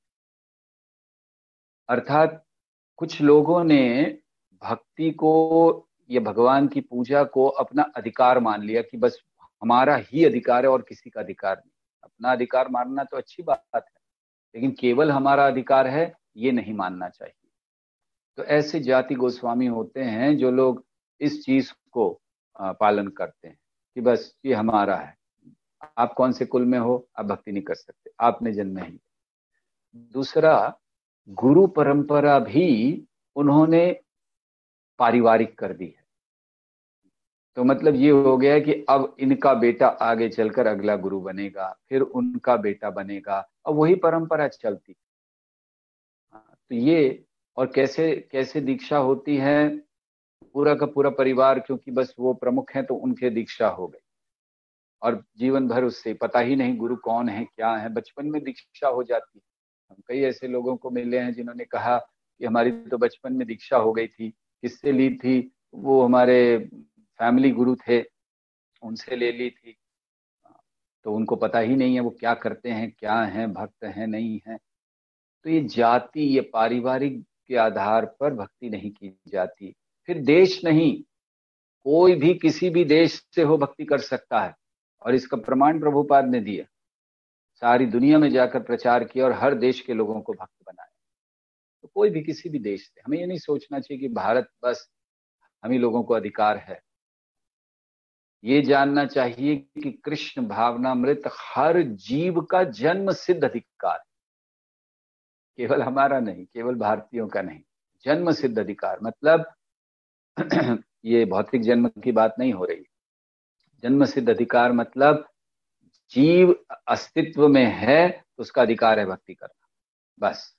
अर्थात कुछ लोगों ने भक्ति को या भगवान की पूजा को अपना अधिकार मान लिया कि बस हमारा ही अधिकार है और किसी का अधिकार नहीं। अपना अधिकार मानना तो अच्छी बात है, लेकिन केवल हमारा अधिकार है ये नहीं मानना चाहिए। तो ऐसे जाति गोस्वामी होते हैं जो लोग इस चीज को पालन करते हैं कि बस ये हमारा है। आप कौन से कुल में हो, आप भक्ति नहीं कर सकते, आपने जन्म नहीं। दूसरा, गुरु परंपरा भी उन्होंने पारिवारिक कर दी है। तो मतलब ये हो गया कि अब इनका बेटा आगे चलकर अगला गुरु बनेगा, फिर उनका बेटा बनेगा, अब वही परंपरा चलती। तो ये, और कैसे कैसे दीक्षा होती है, पूरा का पूरा परिवार, क्योंकि बस वो प्रमुख हैं तो उनके दीक्षा हो गई, और जीवन भर उससे पता ही नहीं गुरु कौन है क्या है, बचपन में दीक्षा हो जाती है। हम कई ऐसे लोगों को मिले हैं जिन्होंने कहा कि हमारी तो बचपन में दीक्षा हो गई थी। किससे ली थी? वो हमारे फैमिली गुरु थे, उनसे ले ली थी। तो उनको पता ही नहीं है वो क्या करते हैं, क्या हैं, भक्त हैं नहीं है। तो ये जाति, ये पारिवारिक के आधार पर भक्ति नहीं की जाती। फिर देश नहीं, कोई भी किसी भी देश से हो भक्ति कर सकता है, और इसका प्रमाण प्रभुपाद ने दिया। सारी दुनिया में जाकर प्रचार किया और हर देश के लोगों को भक्त बनाया। तो कोई भी किसी भी देश से, हमें ये नहीं सोचना चाहिए कि भारत बस हम ही लोगों को अधिकार है। ये जानना चाहिए कि कृष्ण भावनामृत हर जीव का जन्म सिद्ध अधिकार, केवल हमारा नहीं, केवल भारतीयों का नहीं, जन्म सिद्ध अधिकार। मतलब ये भौतिक जन्म की बात नहीं हो रही। जन्म सिद्ध अधिकार मतलब जीव अस्तित्व में है तो उसका अधिकार है भक्ति करना, बस।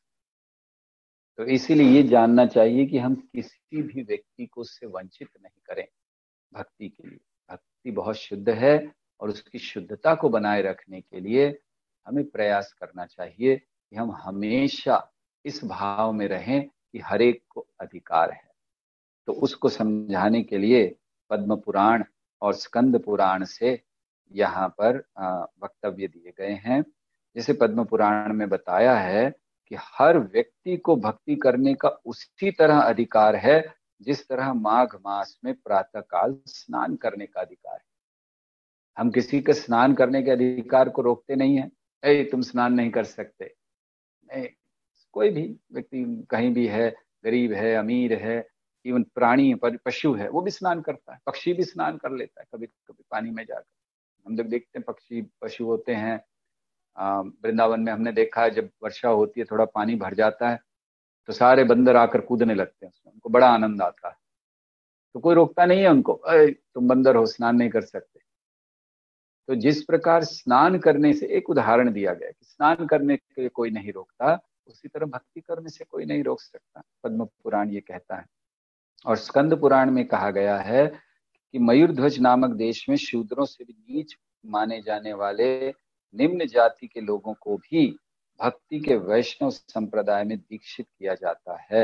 तो इसीलिए ये जानना चाहिए कि हम किसी भी व्यक्ति को उससे वंचित नहीं करें भक्ति के लिए। भक्ति बहुत शुद्ध है, और उसकी शुद्धता को बनाए रखने के लिए हमें प्रयास करना चाहिए कि हम हमेशा इस भाव में रहें कि हर एक को अधिकार है। तो उसको समझाने के लिए पद्म पुराण और स्कंद पुराण से यहाँ पर वक्तव्य दिए गए हैं। जैसे पद्म पुराण में बताया है कि हर व्यक्ति को भक्ति करने का उसी तरह अधिकार है जिस तरह माघ मास में प्रातः काल स्नान करने का अधिकार है। हम किसी के स्नान करने के अधिकार को रोकते नहीं है, ए तुम स्नान नहीं कर सकते। नहीं, कोई भी व्यक्ति कहीं भी है, गरीब है, अमीर है, इवन प्राणी पशु है, वो भी स्नान करता है। पक्षी भी स्नान कर लेता है कभी कभी पानी में जाकर। हम जब देखते हैं पक्षी पशु होते हैं वृंदावन में, हमने देखा है जब वर्षा होती है थोड़ा पानी भर जाता है तो सारे बंदर आकर कूदने लगते हैं उसमें, उनको बड़ा आनंद आता है। तो कोई रोकता नहीं है उनको, अरे तुम बंदर हो, स्नान नहीं कर सकते। तो जिस प्रकार स्नान करने से, एक उदाहरण दिया गया कि स्नान करने के कोई नहीं रोकता, उसी तरह भक्ति करने से कोई नहीं रोक सकता, पद्म पुराण ये कहता है। और स्कंद पुराण में कहा गया है कि मयूरध्वज नामक देश में शूद्रों से भी नीच माने जाने वाले निम्न जाति के लोगों को भी भक्ति के वैष्णव संप्रदाय में दीक्षित किया जाता है।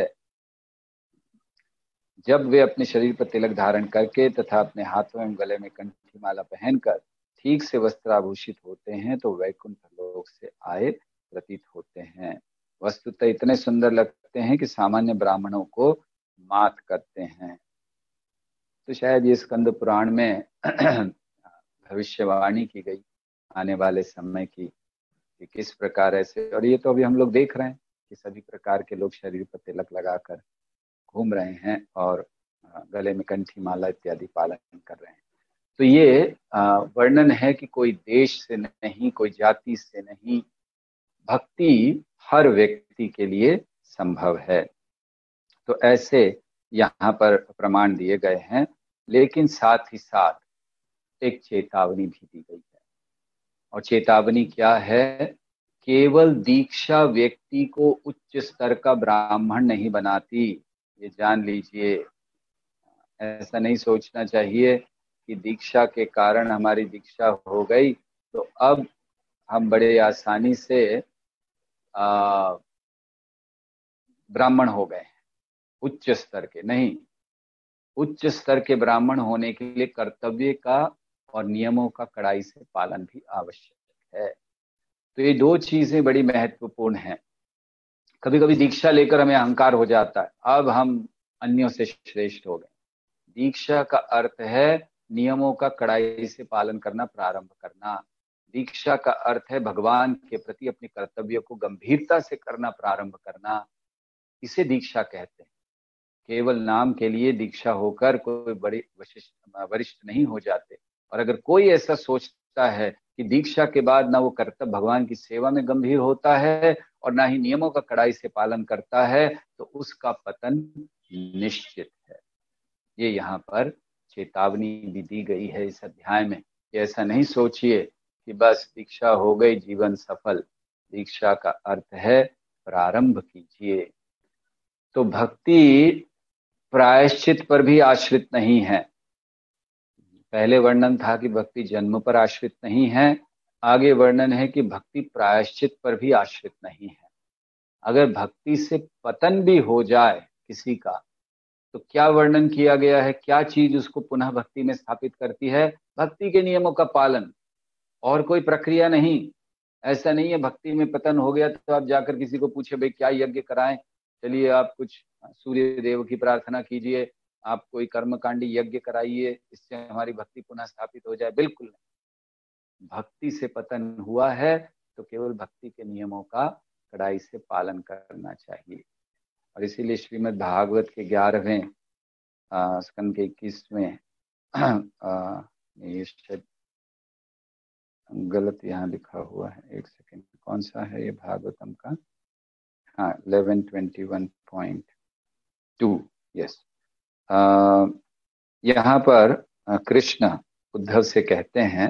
जब वे अपने शरीर पर तिलक धारण करके तथा अपने हाथों एवं गले में कंठी माला पहनकर ठीक से वस्त्राभूषित होते हैं तो वैकुंठ लोक से आए प्रतीत होते हैं। वस्तुतः इतने सुंदर लगते हैं कि सामान्य ब्राह्मणों को मात करते हैं। तो शायद ये स्कंद पुराण में भविष्यवाणी की गई आने वाले समय की, कि किस प्रकार ऐसे, और ये तो अभी हम लोग देख रहे हैं कि सभी प्रकार के लोग शरीर पर तिलक लगाकर घूम रहे हैं और गले में कंठी माला इत्यादि पालन कर रहे हैं। तो ये वर्णन है कि कोई देश से नहीं, कोई जाति से नहीं, भक्ति हर व्यक्ति के लिए संभव है। तो ऐसे यहाँ पर प्रमाण दिए गए हैं, लेकिन साथ ही साथ एक चेतावनी भी दी गई है। और चेतावनी क्या है? केवल दीक्षा व्यक्ति को उच्च स्तर का ब्राह्मण नहीं बनाती, ये जान लीजिए। ऐसा नहीं सोचना चाहिए कि दीक्षा के कारण हमारी दीक्षा हो गई तो अब हम बड़े आसानी से ब्राह्मण हो गए, उच्च स्तर के नहीं। उच्च स्तर के ब्राह्मण होने के लिए कर्तव्य का और नियमों का कड़ाई से पालन भी आवश्यक है। तो ये दो चीजें बड़ी महत्वपूर्ण हैं। कभी कभी दीक्षा लेकर हमें अहंकार हो जाता है, अब हम अन्यों से श्रेष्ठ हो गए। दीक्षा का अर्थ है नियमों का कड़ाई से पालन करना प्रारंभ करना। दीक्षा का अर्थ है भगवान के प्रति अपने कर्तव्य को गंभीरता से करना प्रारंभ करना। इसे दीक्षा कहते हैं। केवल नाम के लिए दीक्षा होकर कोई बड़ी वरिष्ठ नहीं हो जाते। और अगर कोई ऐसा सोचता है कि दीक्षा के बाद ना वो कर्तव्य भगवान की सेवा में गंभीर होता है और ना ही नियमों का कड़ाई से पालन करता है, तो उसका पतन निश्चित है। ये यहाँ पर चेतावनी भी दी गई है इस अध्याय में कि ऐसा नहीं सोचिए कि बस दीक्षा हो गई जीवन सफल। दीक्षा का अर्थ है प्रारंभ कीजिए। तो भक्ति प्रायश्चित पर भी आश्रित नहीं है। पहले वर्णन था कि भक्ति जन्म पर आश्रित नहीं है, आगे वर्णन है कि भक्ति प्रायश्चित पर भी आश्रित नहीं है। अगर भक्ति से पतन भी हो जाए किसी का, तो क्या वर्णन किया गया है, क्या चीज उसको पुनः भक्ति में स्थापित करती है? भक्ति के नियमों का पालन, और कोई प्रक्रिया नहीं। ऐसा नहीं है भक्ति में पतन हो गया तो आप जाकर किसी को पूछे भाई क्या यज्ञ कराएं, चलिए आप कुछ सूर्य देव की प्रार्थना कीजिए, आप कोई कर्मकांडी यज्ञ कराइए, इससे हमारी भक्ति पुनः स्थापित हो जाए। बिल्कुल नहीं। भक्ति से पतन हुआ है तो केवल भक्ति के नियमों का कड़ाई से पालन करना चाहिए। और इसीलिए श्रीमद् भागवत के ग्यारहवें स्कंद के इक्कीसवें ये शायद गलत यहाँ लिखा हुआ है, एक सेकंड, कौन सा है ये भागवतम का? हाँ, eleven twenty one point two, yes. यहाँ पर कृष्ण उद्धव से कहते हैं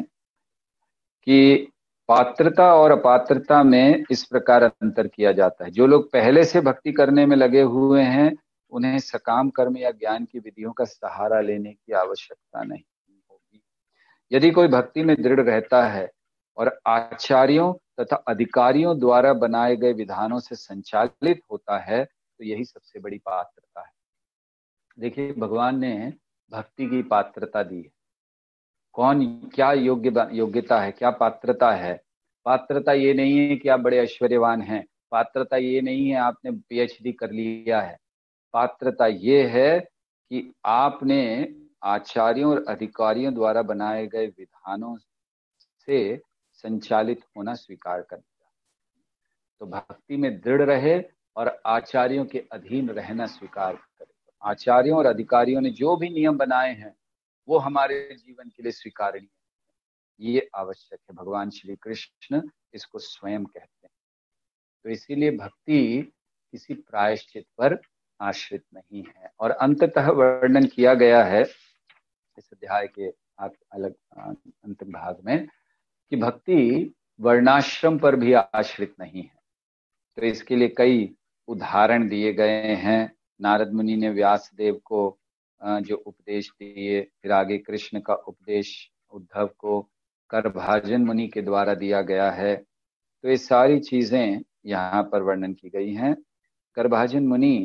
कि पात्रता और अपात्रता में इस प्रकार अंतर किया जाता है। जो लोग पहले से भक्ति करने में लगे हुए हैं उन्हें सकाम कर्म या ज्ञान की विधियों का सहारा लेने की आवश्यकता नहीं होगी। यदि कोई भक्ति में दृढ़ रहता है और आचार्यों तथा अधिकारियों द्वारा बनाए गए विधानों से संचालित होता है तो यही सबसे बड़ी पात्रता है। देखिए, भगवान ने भक्ति की पात्रता दी है। कौन क्या योग्य योग्यता है, क्या पात्रता है? पात्रता ये नहीं है कि आप बड़े ऐश्वर्यवान हैं, पात्रता ये नहीं है आपने पीएचडी कर लिया है। पात्रता ये है कि आपने आचार्यों और अधिकारियों द्वारा बनाए गए विधानों से संचालित होना स्वीकार कर दिया। तो भक्ति में दृढ़ रहे और आचार्यों के अधीन रहना स्वीकार करे। आचार्यों और अधिकारियों ने जो भी नियम बनाए हैं वो हमारे जीवन के लिए स्वीकार्य, ये आवश्यक है। भगवान श्री कृष्ण इसको स्वयं कहते हैं। तो इसीलिए भक्ति किसी प्रायश्चित पर आश्रित नहीं है। और अंततः वर्णन किया गया है इस अध्याय के अलग अंतिम भाग में कि भक्ति वर्णाश्रम पर भी आश्रित नहीं है। तो इसके लिए कई उदाहरण दिए गए हैं। नारद मुनि ने व्यास देव को जो उपदेश दिए, फिर आगे कृष्ण का उपदेश उद्धव को करभाजन मुनि के द्वारा दिया गया है। तो ये सारी चीजें यहाँ पर वर्णन की गई हैं। करभाजन मुनि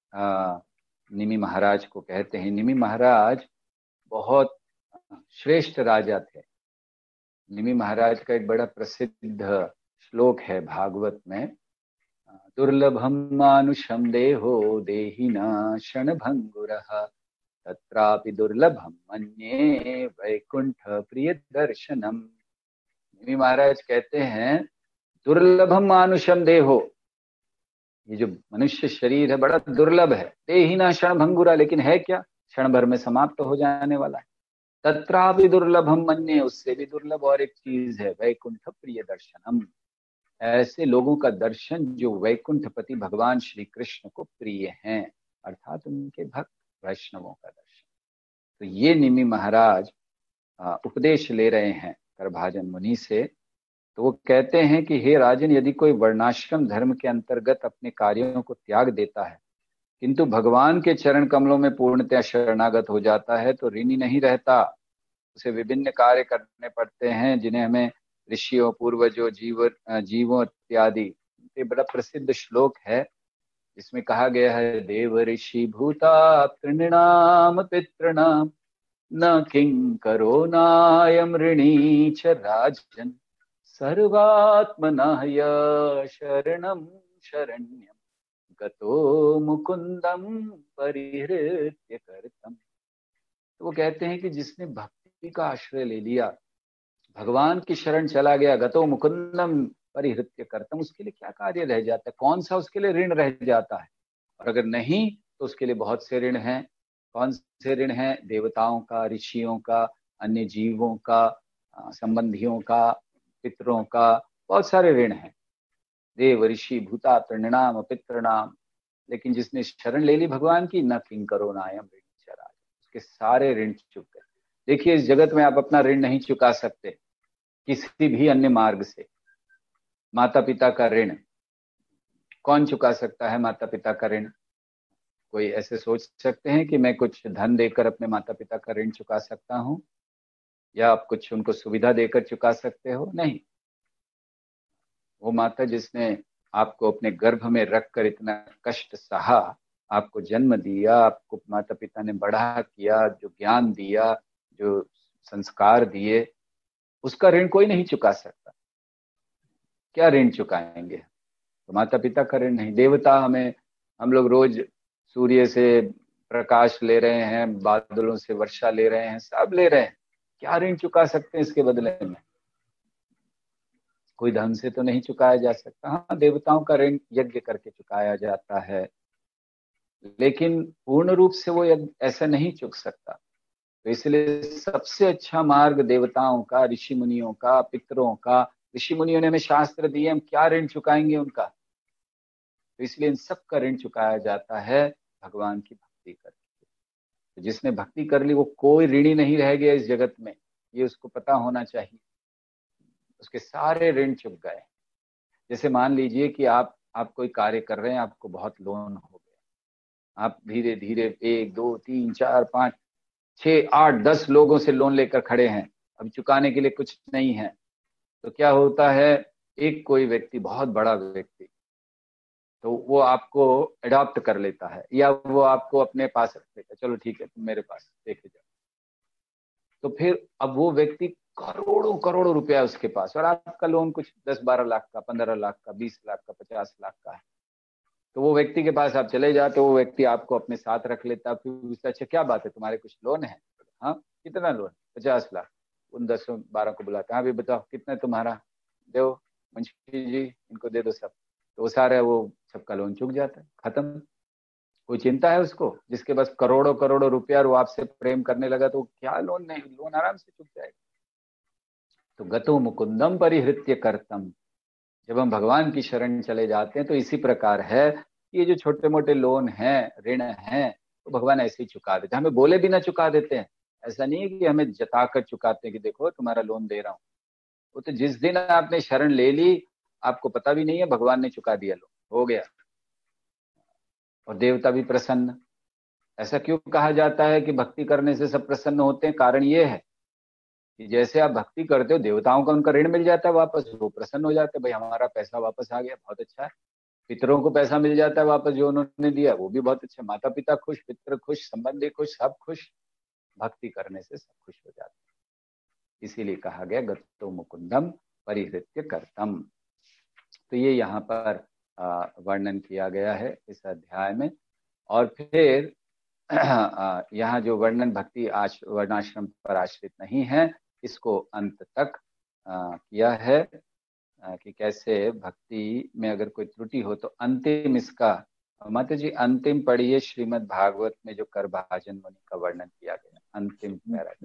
निमि महाराज को कहते हैं। निमि महाराज बहुत श्रेष्ठ राजा थे। निमि महाराज का एक बड़ा प्रसिद्ध श्लोक है भागवत में, दुर्लभम मानुषम देहो देहिना क्षणभंगुरः तत्रापि दुर्लभम मन्ये वैकुंठ प्रिय दर्शनम। निमि महाराज कहते हैं दुर्लभम मानुषम देहो, ये जो मनुष्य शरीर है बड़ा दुर्लभ है। देहिना क्षणभंगुरा, लेकिन है क्या? क्षण भर में समाप्त हो जाने वाला है। तत्रापि दुर्लभम मन्ये, उससे भी दुर्लभ और एक चीज है, वैकुंठ प्रिय दर्शनम। ऐसे लोगों का दर्शन जो वैकुंठपति भगवान श्री कृष्ण को प्रिय हैं, अर्थात उनके भक्त वैष्णवों का दर्शन। तो ये निमि महाराज उपदेश ले रहे हैं करभाजन मुनि से। तो वो कहते हैं कि हे राजन, यदि कोई वर्णाश्रम धर्म के अंतर्गत अपने कार्यों को त्याग देता है किंतु भगवान के चरण कमलों में पूर्णतः शरणागत हो जाता है तो ऋणी नहीं रहता। उसे विभिन्न कार्य करने पड़ते हैं जिन्हें हमें ऋषियों, पूर्वजों, जीव जीवों इत्यादि। ये बड़ा प्रसिद्ध श्लोक है जिसमें कहा गया है, देव ऋषि भूता तृणाम पितृणाम न किंकरो नायम ऋणी च राजन सर्वात्मना शरणम शरण्यम गतो मुकुंदम परिहृत्य कर्तम। तो वो कहते हैं कि जिसने भक्ति का आश्रय ले लिया, भगवान की शरण चला गया, गतो मुकुंदम परिहृत्य कर्तम, उसके लिए क्या कार्य रह जाता है? कौन सा उसके लिए ऋण रह जाता है? और अगर नहीं तो उसके लिए बहुत से ऋण हैं। कौन से ऋण हैं? देवताओं का, ऋषियों का, अन्य जीवों का, संबंधियों का, पितरों का, बहुत सारे ऋण हैं। देव ऋषि भूता तृणाम पितृणाम। लेकिन जिसने शरण ले ली भगवान की, न किंकरो नायम ऋणी च राजन, उसके सारे ऋण चुक गए। देखिए, इस जगत में आप अपना ऋण नहीं चुका सकते किसी भी अन्य मार्ग से। माता पिता का ऋण कौन चुका सकता है? माता पिता का ऋण कोई ऐसे सोच सकते हैं कि मैं कुछ धन देकर अपने माता पिता का ऋण चुका सकता हूं, या आप कुछ उनको सुविधा देकर चुका सकते हो? नहीं। वो माता जिसने आपको अपने गर्भ में रखकर इतना कष्ट सहा, आपको जन्म दिया, आपको माता पिता ने बड़ा किया, जो ज्ञान दिया, जो संस्कार दिए, उसका ऋण कोई नहीं चुका सकता। क्या ऋण चुकाएंगे? तो माता पिता का ऋण नहीं। देवता हमें, हम लोग रोज सूर्य से प्रकाश ले रहे हैं, बादलों से वर्षा ले रहे हैं, सब ले रहे हैं, क्या ऋण चुका सकते हैं इसके बदले में? कोई धन से तो नहीं चुकाया जा सकता। हाँ, देवताओं का ऋण यज्ञ करके चुकाया जाता है, लेकिन पूर्ण रूप से वो ऐसा नहीं चुक सकता। तो इसलिए सबसे अच्छा मार्ग देवताओं का, ऋषि मुनियों का, पितरों का। ऋषि मुनियों ने हमें शास्त्र दिए, हम क्या ऋण चुकाएंगे उनका? तो इसलिए इन सब का ऋण चुकाया जाता है भगवान की भक्ति करके। तो जिसने भक्ति कर ली वो कोई ऋणी नहीं रह गया इस जगत में, ये उसको पता होना चाहिए। उसके सारे ऋण चुक गए। जैसे मान लीजिए कि आप आप कोई कार्य कर रहे हैं, आपको बहुत लोन हो गया, आप धीरे धीरे एक दो तीन चार पाँच छः आठ दस लोगों से लोन लेकर खड़े हैं, अब चुकाने के लिए कुछ नहीं है। तो क्या होता है, एक कोई व्यक्ति, बहुत बड़ा व्यक्ति, तो वो आपको अडॉप्ट कर लेता है, या वो आपको अपने पास रख लेता है, चलो ठीक है तुम मेरे पास देखे जाओ। तो फिर अब वो व्यक्ति, करोड़ों करोड़ों रुपया उसके पास, और आपका लोन कुछ दस बारह लाख का, पंद्रह लाख का, बीस लाख का, पचास लाख का है। तो वो व्यक्ति के पास आप चले जाते हो, वो व्यक्ति आपको अपने साथ रख लेता है। फिर पूछता, अच्छा क्या बात है, तुम्हारे कुछ लोन है? हाँ, कितना लोन? पचास लाख। उन दसों बारह को बुलाते हैं, हाँ भी बताओ कितना तुम्हारा, दो मुंशी जी इनको दे दो सब। तो वो सारा वो सबका लोन चुक जाता है, खत्म। कोई चिंता है उसको? जिसके पास करोड़ों करोड़ों रुपया और वो आपसे प्रेम करने लगा, तो क्या लोन नहीं, लोन आराम से चुक जाएगा। तो गतो मुकुंदम परिहृत्य करतम, जब हम भगवान की शरण चले जाते हैं तो इसी प्रकार है। ये जो छोटे मोटे लोन हैं, ऋण हैं, तो भगवान ऐसे ही चुका देते हैं, हमें बोले बिना चुका देते हैं। ऐसा नहीं है कि हमें जताकर चुकाते हैं कि देखो तुम्हारा लोन दे रहा हूँ। वो तो जिस दिन आपने शरण ले ली, आपको पता भी नहीं है, भगवान ने चुका दिया, लोन हो गया। और देवता भी प्रसन्न। ऐसा क्यों कहा जाता है कि भक्ति करने से सब प्रसन्न होते हैं? कारण ये है कि जैसे आप भक्ति करते हो, देवताओं का उनका ऋण मिल जाता है वापस, वो प्रसन्न हो जाते हैं, भाई हमारा पैसा वापस आ गया, बहुत अच्छा है। पितरों को पैसा मिल जाता है वापस जो उन्होंने दिया, वो भी बहुत अच्छा। माता पिता खुश, पितर खुश, संबंधी खुश, सब खुश। भक्ति करने से सब खुश हो जाते हैं। इसीलिए कहा गया गतो मुकुंदम परिहृत्य करतम। तो ये यहाँ पर वर्णन किया गया है इस अध्याय में। और फिर यहाँ जो वर्णन भक्ति आश वर्णाश्रम पर आश्रित नहीं है, इसको अंत तक आ, किया है आ, कि कैसे भक्ति में अगर कोई त्रुटि हो तो अंतिम इसका, माता जी अंतिम पढ़िए श्रीमद् भागवत में जो करभाजन मुनि का वर्णन किया गया, अंतिम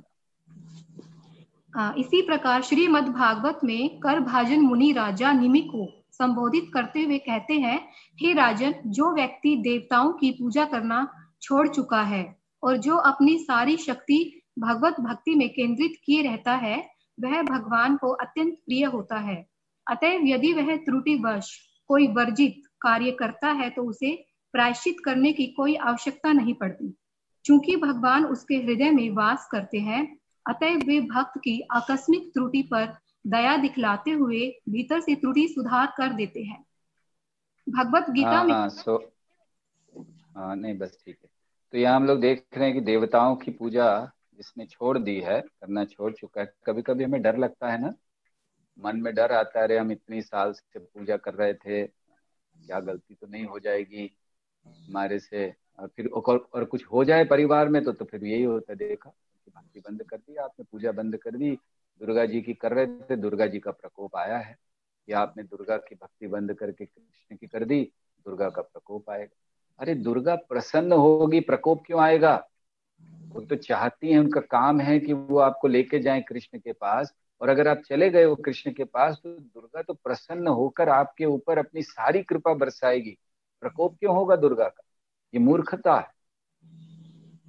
पैराग्राफ। इसी प्रकार श्रीमद् भागवत में करभाजन मुनि राजा निमि को संबोधित करते हुए कहते हैं, हे राजन, जो व्यक्ति देवताओं की पूजा करना छोड़ चुका है और जो अपनी सारी शक्ति भगवत भक्ति में केंद्रित किए रहता है, वह भगवान को अत्यंत प्रिय होता है। अतएव यदि वह त्रुटिवश कोई वर्जित कार्य करता है तो उसे प्रायश्चित करने की कोई आवश्यकता नहीं पड़ती। चूंकि भगवान उसके हृदय में वास करते हैं, अतएव वे भक्त की आकस्मिक त्रुटि पर दया दिखलाते हुए भीतर से त्रुटि सुधार कर देते हैं। भगवत गीता में हाँ, सो हाँ नहीं बस ठीक है। तो यहाँ हम लोग देख रहे हैं कि देवताओं की पूजा जिसने छोड़ दी है, करना छोड़ चुका है, कभी कभी हमें डर लगता है ना, मन में डर आता है, अरे हम इतनी साल से पूजा कर रहे थे, क्या गलती तो नहीं हो जाएगी हमारे से, और फिर और, और कुछ हो जाए परिवार में तो तो फिर यही होता है। देखा कि भक्ति बंद कर दी आपने, पूजा बंद कर दी, दुर्गा जी की कर रहे थे, दुर्गा जी का प्रकोप आया है, या आपने दुर्गा की भक्ति बंद करके कृष्ण की कर दी, दुर्गा का प्रकोप आएगा। अरे दुर्गा प्रसन्न होगी, प्रकोप क्यों आएगा? वो तो चाहती है, उनका काम है कि वो आपको लेके जाएं कृष्ण के पास, और अगर आप चले गए वो कृष्ण के पास तो दुर्गा तो प्रसन्न होकर आपके ऊपर अपनी सारी कृपा बरसाएगी। प्रकोप क्यों होगा दुर्गा का? ये मूर्खता है।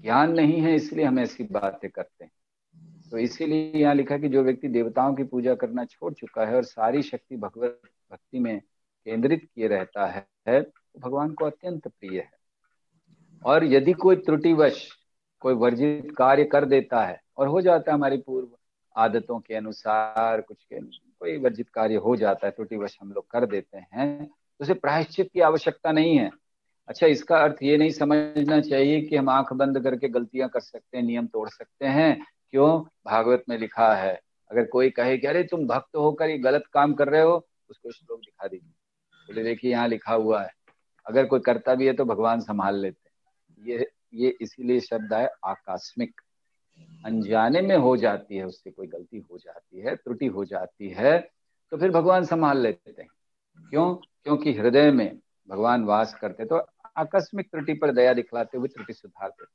ज्ञान नहीं है, इसलिए हम ऐसी बातें करते हैं। तो इसीलिए यहाँ लिखा कि जो व्यक्ति देवताओं की पूजा करना छोड़ चुका है और सारी शक्ति भगवत भक्ति में केंद्रित किए रहता है, है तो भगवान को अत्यंत प्रिय है। और यदि कोई त्रुटिवश कोई वर्जित कार्य कर देता है और हो जाता है हमारी पूर्व आदतों के अनुसार, कुछ के कोई वर्जित कार्य हो जाता है, त्रुटिवश हम लोग कर देते हैं, तो उसे प्रायश्चित की आवश्यकता नहीं है। अच्छा, इसका अर्थ ये नहीं समझना चाहिए कि हम आंख बंद करके गलतियां कर सकते हैं, नियम तोड़ सकते हैं। क्यों? भागवत में लिखा है, अगर कोई कहे कि अरे तुम भक्त होकर ये गलत काम कर रहे हो, उसको श्लोक दिखा दीजिए, बोले देखिए यहाँ लिखा हुआ है। अगर कोई करता भी है तो भगवान संभाल लेते हैं। ये ये इसीलिए शब्द है आकस्मिक, अनजाने में हो जाती है, उससे कोई गलती हो जाती है, त्रुटि हो जाती है, तो फिर भगवान संभाल लेते हैं। क्यों? क्योंकि हृदय में भगवान वास करते, तो आकस्मिक त्रुटि पर दया दिखलाते हुए त्रुटि सुधारते।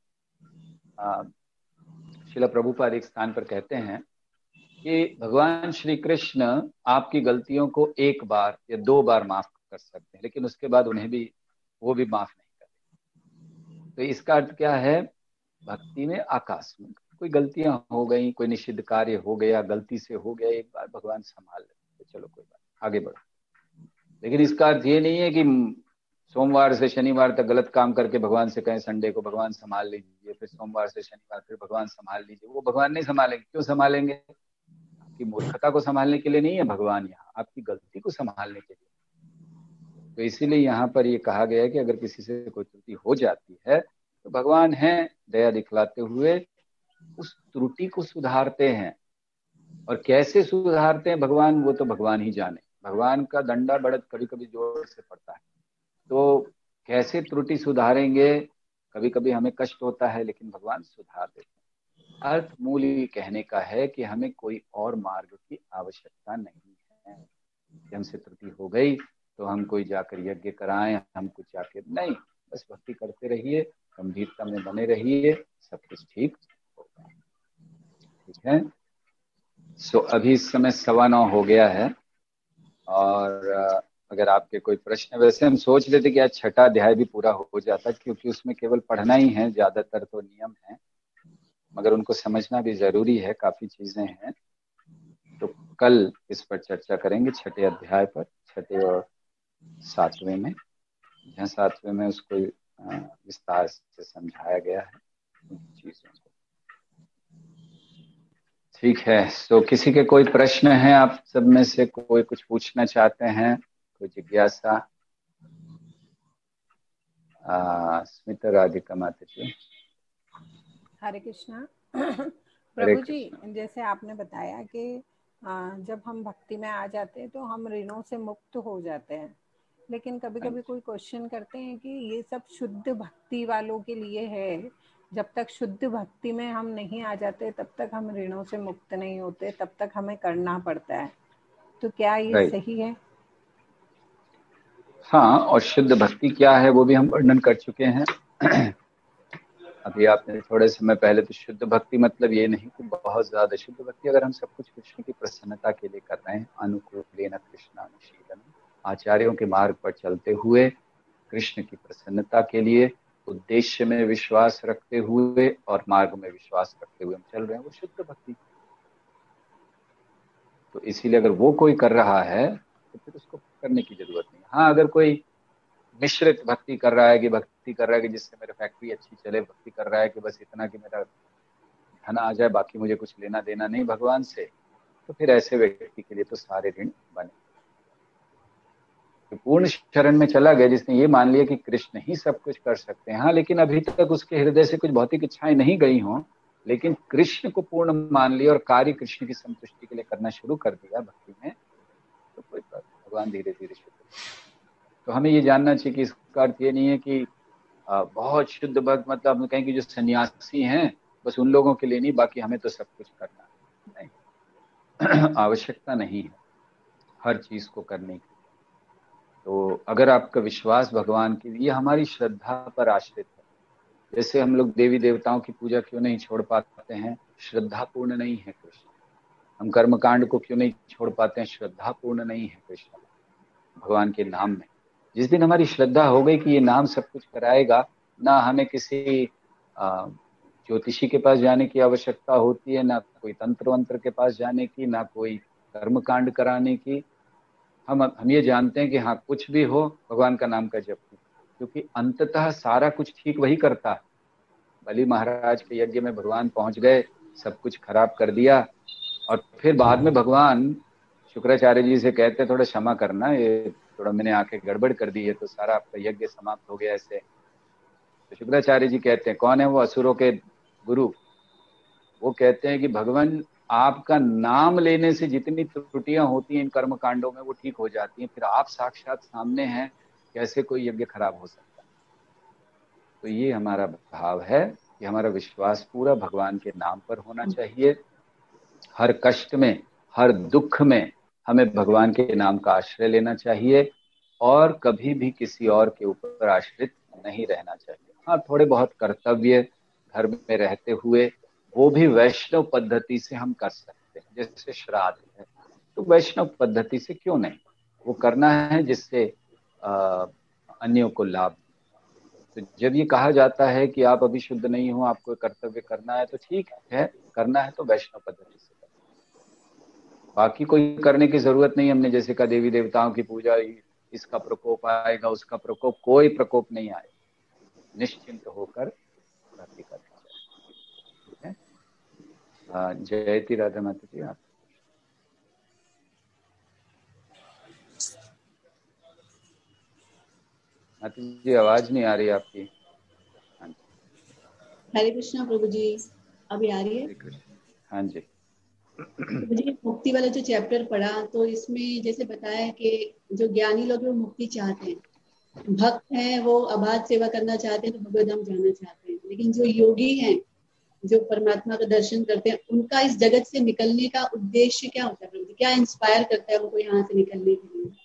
श्रील प्रभुपाद एक स्थान पर कहते हैं कि भगवान श्री कृष्ण आपकी गलतियों को एक बार या दो बार माफ कर सकते हैं, लेकिन उसके बाद उन्हें भी वो भी माफ नहीं करते। तो इसका अर्थ क्या है? भक्ति में आकस्मिक कोई गलतियां हो गई, कोई निषिद्ध कार्य हो गया, गलती से हो गया, एक बार भगवान संभाल लेते, चलो कोई बात, आगे बढ़ो। लेकिन इसका अर्थ ये नहीं है कि सोमवार से शनिवार तक गलत काम करके भगवान से कहें संडे को भगवान संभाल लीजिए, फिर सोमवार से शनिवार फिर भगवान संभाल लीजिए। वो भगवान नहीं संभालेंगे। क्यों संभालेंगे? आपकी मूर्खता को संभालने के लिए नहीं है भगवान, यहाँ आपकी गलती को संभालने के लिए। तो इसीलिए यहाँ पर ये कहा गया है कि अगर किसी से कोई त्रुटि हो जाती है तो भगवान है दया दिखलाते हुए उस त्रुटि को सुधारते हैं। और कैसे सुधारते हैं भगवान, वो तो भगवान ही जाने। भगवान का डंडा बढ़त कभी कभी जोर से पड़ता है, तो कैसे त्रुटि सुधारेंगे? कभी कभी हमें कष्ट होता है, लेकिन भगवान सुधार देते हैं। अर्थ मूल ये कहने का है कि हमें कोई और मार्ग की आवश्यकता नहीं है कि हमसे त्रुटि हो गई तो हम कोई जाकर यज्ञ कराएं, हम कुछ जाकर नहीं, बस भक्ति करते रहिए, गंभीरता में बने रहिए, सब कुछ ठीक होगा। ठीक है। सो अभी इस समय सवा नौ हो गया है, और अगर आपके कोई प्रश्न, वैसे हम सोच रहे थे कि आज छठा अध्याय भी पूरा हो जाता, क्योंकि उसमें केवल पढ़ना ही है, ज्यादातर तो नियम है, मगर उनको समझना भी जरूरी है, काफी चीजें हैं। तो कल इस पर चर्चा करेंगे, छठे अध्याय पर, छठे और सातवें में। जहाँ सातवें में उसको विस्तार से समझाया गया है चीजों को। ठीक है। तो किसी के कोई प्रश्न है? आप सब में से कोई कुछ पूछना चाहते हैं, कोई जिज्ञासा? स्मिता राधिका माता जी। हरे कृष्णा। प्रभु जी, जैसे आपने बताया कि जब हम भक्ति में आ जाते हैं तो हम ऋणों से मुक्त हो जाते हैं, लेकिन कभी कभी कोई क्वेश्चन करते हैं कि ये सब शुद्ध भक्ति वालों के लिए है, जब तक शुद्ध भक्ति में हम नहीं आ जाते तब तक हम ऋणों से मुक्त नहीं होते, तब तक हमें करना पड़ता है। तो क्या ये सही है? हाँ, और शुद्ध भक्ति क्या है वो भी हम वर्णन कर चुके हैं अभी आपने थोड़े समय पहले। तो शुद्ध भक्ति मतलब ये नहीं कि बहुत ज्यादा शुद्ध भक्ति, अगर हम सब कुछ कृष्ण की प्रसन्नता के लिए कर रहे हैं, अनुकूलेन कृष्णानुशीलन, आचार्यों के मार्ग पर चलते हुए कृष्ण की प्रसन्नता के लिए, उद्देश्य में विश्वास रखते हुए और मार्ग में विश्वास रखते हुए हम चल रहे हैं, वो शुद्ध भक्ति। तो इसीलिए अगर वो कोई कर रहा है तो फिर उसको करने की जरूरत नहीं। हाँ, अगर कोई मिश्रित भक्ति कर रहा है कि भक्ति कर रहा है कि जिससे मेरा फैक्ट्री अच्छी चले, भक्ति कर रहा है कि बस इतना कि मेरा धन आ जाए, बाकी मुझे कुछ लेना देना नहीं भगवान से, तो फिर ऐसे व्यक्ति के लिए तो सारे ऋण बने। तो पूर्ण शरण में चला गया जिसने ये मान लिया कि कृष्ण ही सब कुछ कर सकते हैं। हाँ, लेकिन अभी तक उसके हृदय से कुछ भौतिक इच्छाएं नहीं गई हों, लेकिन कृष्ण को पूर्ण मान लिया और कार्य कृष्ण की संतुष्टि के लिए करना शुरू कर दिया भक्ति में, तो कोई भगवान धीरे धीरे शुद्ध। तो हमें ये जानना चाहिए कि इसका अर्थ ये नहीं है कि बहुत शुद्ध भक्त मतलब हम कहें कि जो सन्यासी हैं बस उन लोगों के लिए नहीं, बाकी हमें तो सब कुछ करना नहीं आवश्यकता नहीं है हर चीज को करने की। तो अगर आपका विश्वास भगवान के लिए, हमारी श्रद्धा पर आश्रित है। जैसे हम लोग देवी देवताओं की पूजा क्यों नहीं छोड़ पाते हैं? श्रद्धा पूर्ण नहीं है कृष्ण। हम कर्मकांड को क्यों नहीं छोड़ पाते हैं? श्रद्धा पूर्ण नहीं है कृष्ण भगवान के नाम में। जिस दिन हमारी श्रद्धा हो गई कि ये नाम सब कुछ कराएगा, ना हमें किसी आ, ज्योतिषी के पास जाने की आवश्यकता होती है, ना कोई तंत्र वंत्र के पास जाने की, ना कोई कर्म कांड कराने की। हम हम ये जानते हैं कि हाँ कुछ भी हो भगवान का नाम का जप, क्योंकि अंततः सारा कुछ ठीक वही करता है। बलि महाराज के यज्ञ में भगवान पहुंच गए, सब कुछ खराब कर दिया, और फिर बाद में भगवान शुक्राचार्य जी से कहते थोड़ा क्षमा करना, ये थोड़ा मैंने आके गड़बड़ कर दी है तो सारा आपका यज्ञ समाप्त हो गया ऐसे। तो शुक्राचार्य जी कहते हैं, कौन है वो? असुरों के गुरु। वो कहते हैं कि भगवान आपका नाम लेने से जितनी त्रुटियां होती हैं इन कर्म कांडों में वो ठीक हो जाती हैं, फिर आप साक्षात सामने हैं, कैसे कोई यज्ञ खराब हो सकता है? तो ये हमारा भाव है कि हमारा विश्वास पूरा भगवान के नाम पर होना चाहिए। हर कष्ट में, हर दुख में हमें भगवान के नाम का आश्रय लेना चाहिए और कभी भी किसी और के ऊपर आश्रित नहीं रहना चाहिए। हाँ, थोड़े बहुत कर्तव्य घर में रहते हुए वो भी वैष्णव पद्धति से हम कर सकते हैं, जैसे श्राद्ध है तो वैष्णव पद्धति से क्यों नहीं, वो करना है जिससे अन्यों को लाभ। तो जब ये कहा जाता है कि आप अभी शुद्ध नहीं हो, आपको कर्तव्य करना है, तो ठीक है, करना है तो वैष्णव पद्धति से करना। बाकी कोई करने की जरूरत नहीं। हमने जैसे कहा देवी देवताओं की पूजा, इसका प्रकोप आएगा उसका प्रकोप, कोई प्रकोप नहीं आएगा, निश्चिंत होकर भक्ति करनी चाहिए। ठीक है, जयती राधा माता जी। आप माता जी आवाज नहीं आ रही आपकी। हरे कृष्णा प्रभु जी, अभी आ रही है? हाँ जी। प्रभु जी, मुक्ति वाला जो चैप्टर पढ़ा तो इसमें जैसे बताया कि जो ज्ञानी लोग वो मुक्ति चाहते हैं, भक्त हैं वो अबाध सेवा करना चाहते हैं, तो भगवत धाम जाना चाहते हैं, लेकिन जो योगी हैं जो परमात्मा का दर्शन करते हैं, उनका इस जगत से निकलने का उद्देश्य क्या होता है प्रभु जी? क्या इंस्पायर करता है उनको यहाँ से निकलने के लिए?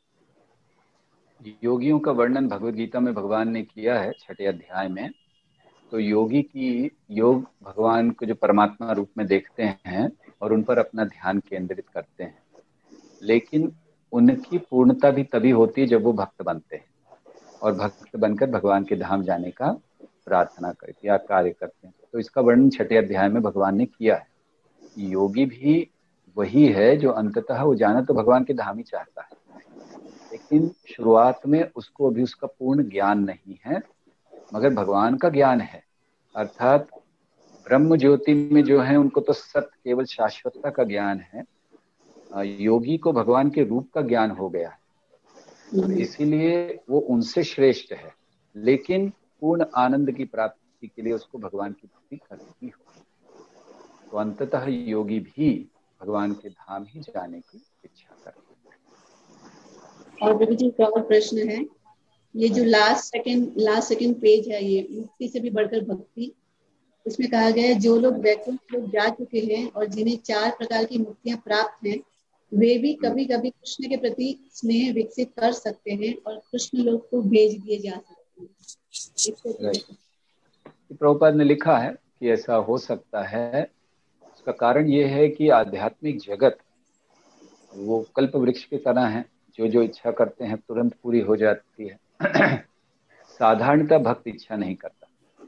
योगियों का वर्णन भगवत गीता में भगवान ने किया है छठे अध्याय में। तो योगी की योग भगवान को जो परमात्मा रूप में देखते हैं और उन पर अपना ध्यान केंद्रित करते हैं, लेकिन उनकी पूर्णता भी तभी होती है जब वो भक्त बनते हैं और भक्त बनकर भगवान के धाम जाने का प्रार्थना करते या कार्य करते हैं। तो इसका वर्णन छठे अध्याय में भगवान ने किया है। योगी भी वही है जो अंततः वो जाना तो भगवान के धाम ही चाहता है, लेकिन शुरुआत में उसको अभी उसका पूर्ण ज्ञान नहीं है, मगर भगवान का ज्ञान है। अर्थात ब्रह्म ज्योति में जो है उनको तो सत्य केवल शाश्वतता का ज्ञान है, योगी को भगवान के रूप का ज्ञान हो गया है, और इसीलिए वो उनसे श्रेष्ठ है, लेकिन पूर्ण आनंद की प्राप्ति के लिए उसको भगवान की भक्ति करनी होगी। तो अंततः योगी भी भगवान के धाम ही जाने की इच्छा करते हैं। और प्रभु जी एक और प्रश्न है, ये जो last second last second page है, ये मुक्ति से भी बढ़कर भक्ति, उसमें कहा गया है जो लोग वैकुंठ लोग जा चुके हैं और जिन्हें चार प्रकार की मुक्तियां प्राप्त हैं, वे भी कभी कभी कृष्ण के प्रति स्नेह विकसित कर सकते हैं और कृष्ण लोग को भेज दिए जा सकते हैं। प्रभुपाद ने लिखा है कि ऐसा हो सकता है। उसका कारण ये है कि आध्यात्मिक जगत वो कल्प वृक्ष की तरह है, जो जो इच्छा करते हैं तुरंत पूरी हो जाती है। साधारणतः भक्त इच्छा नहीं करता,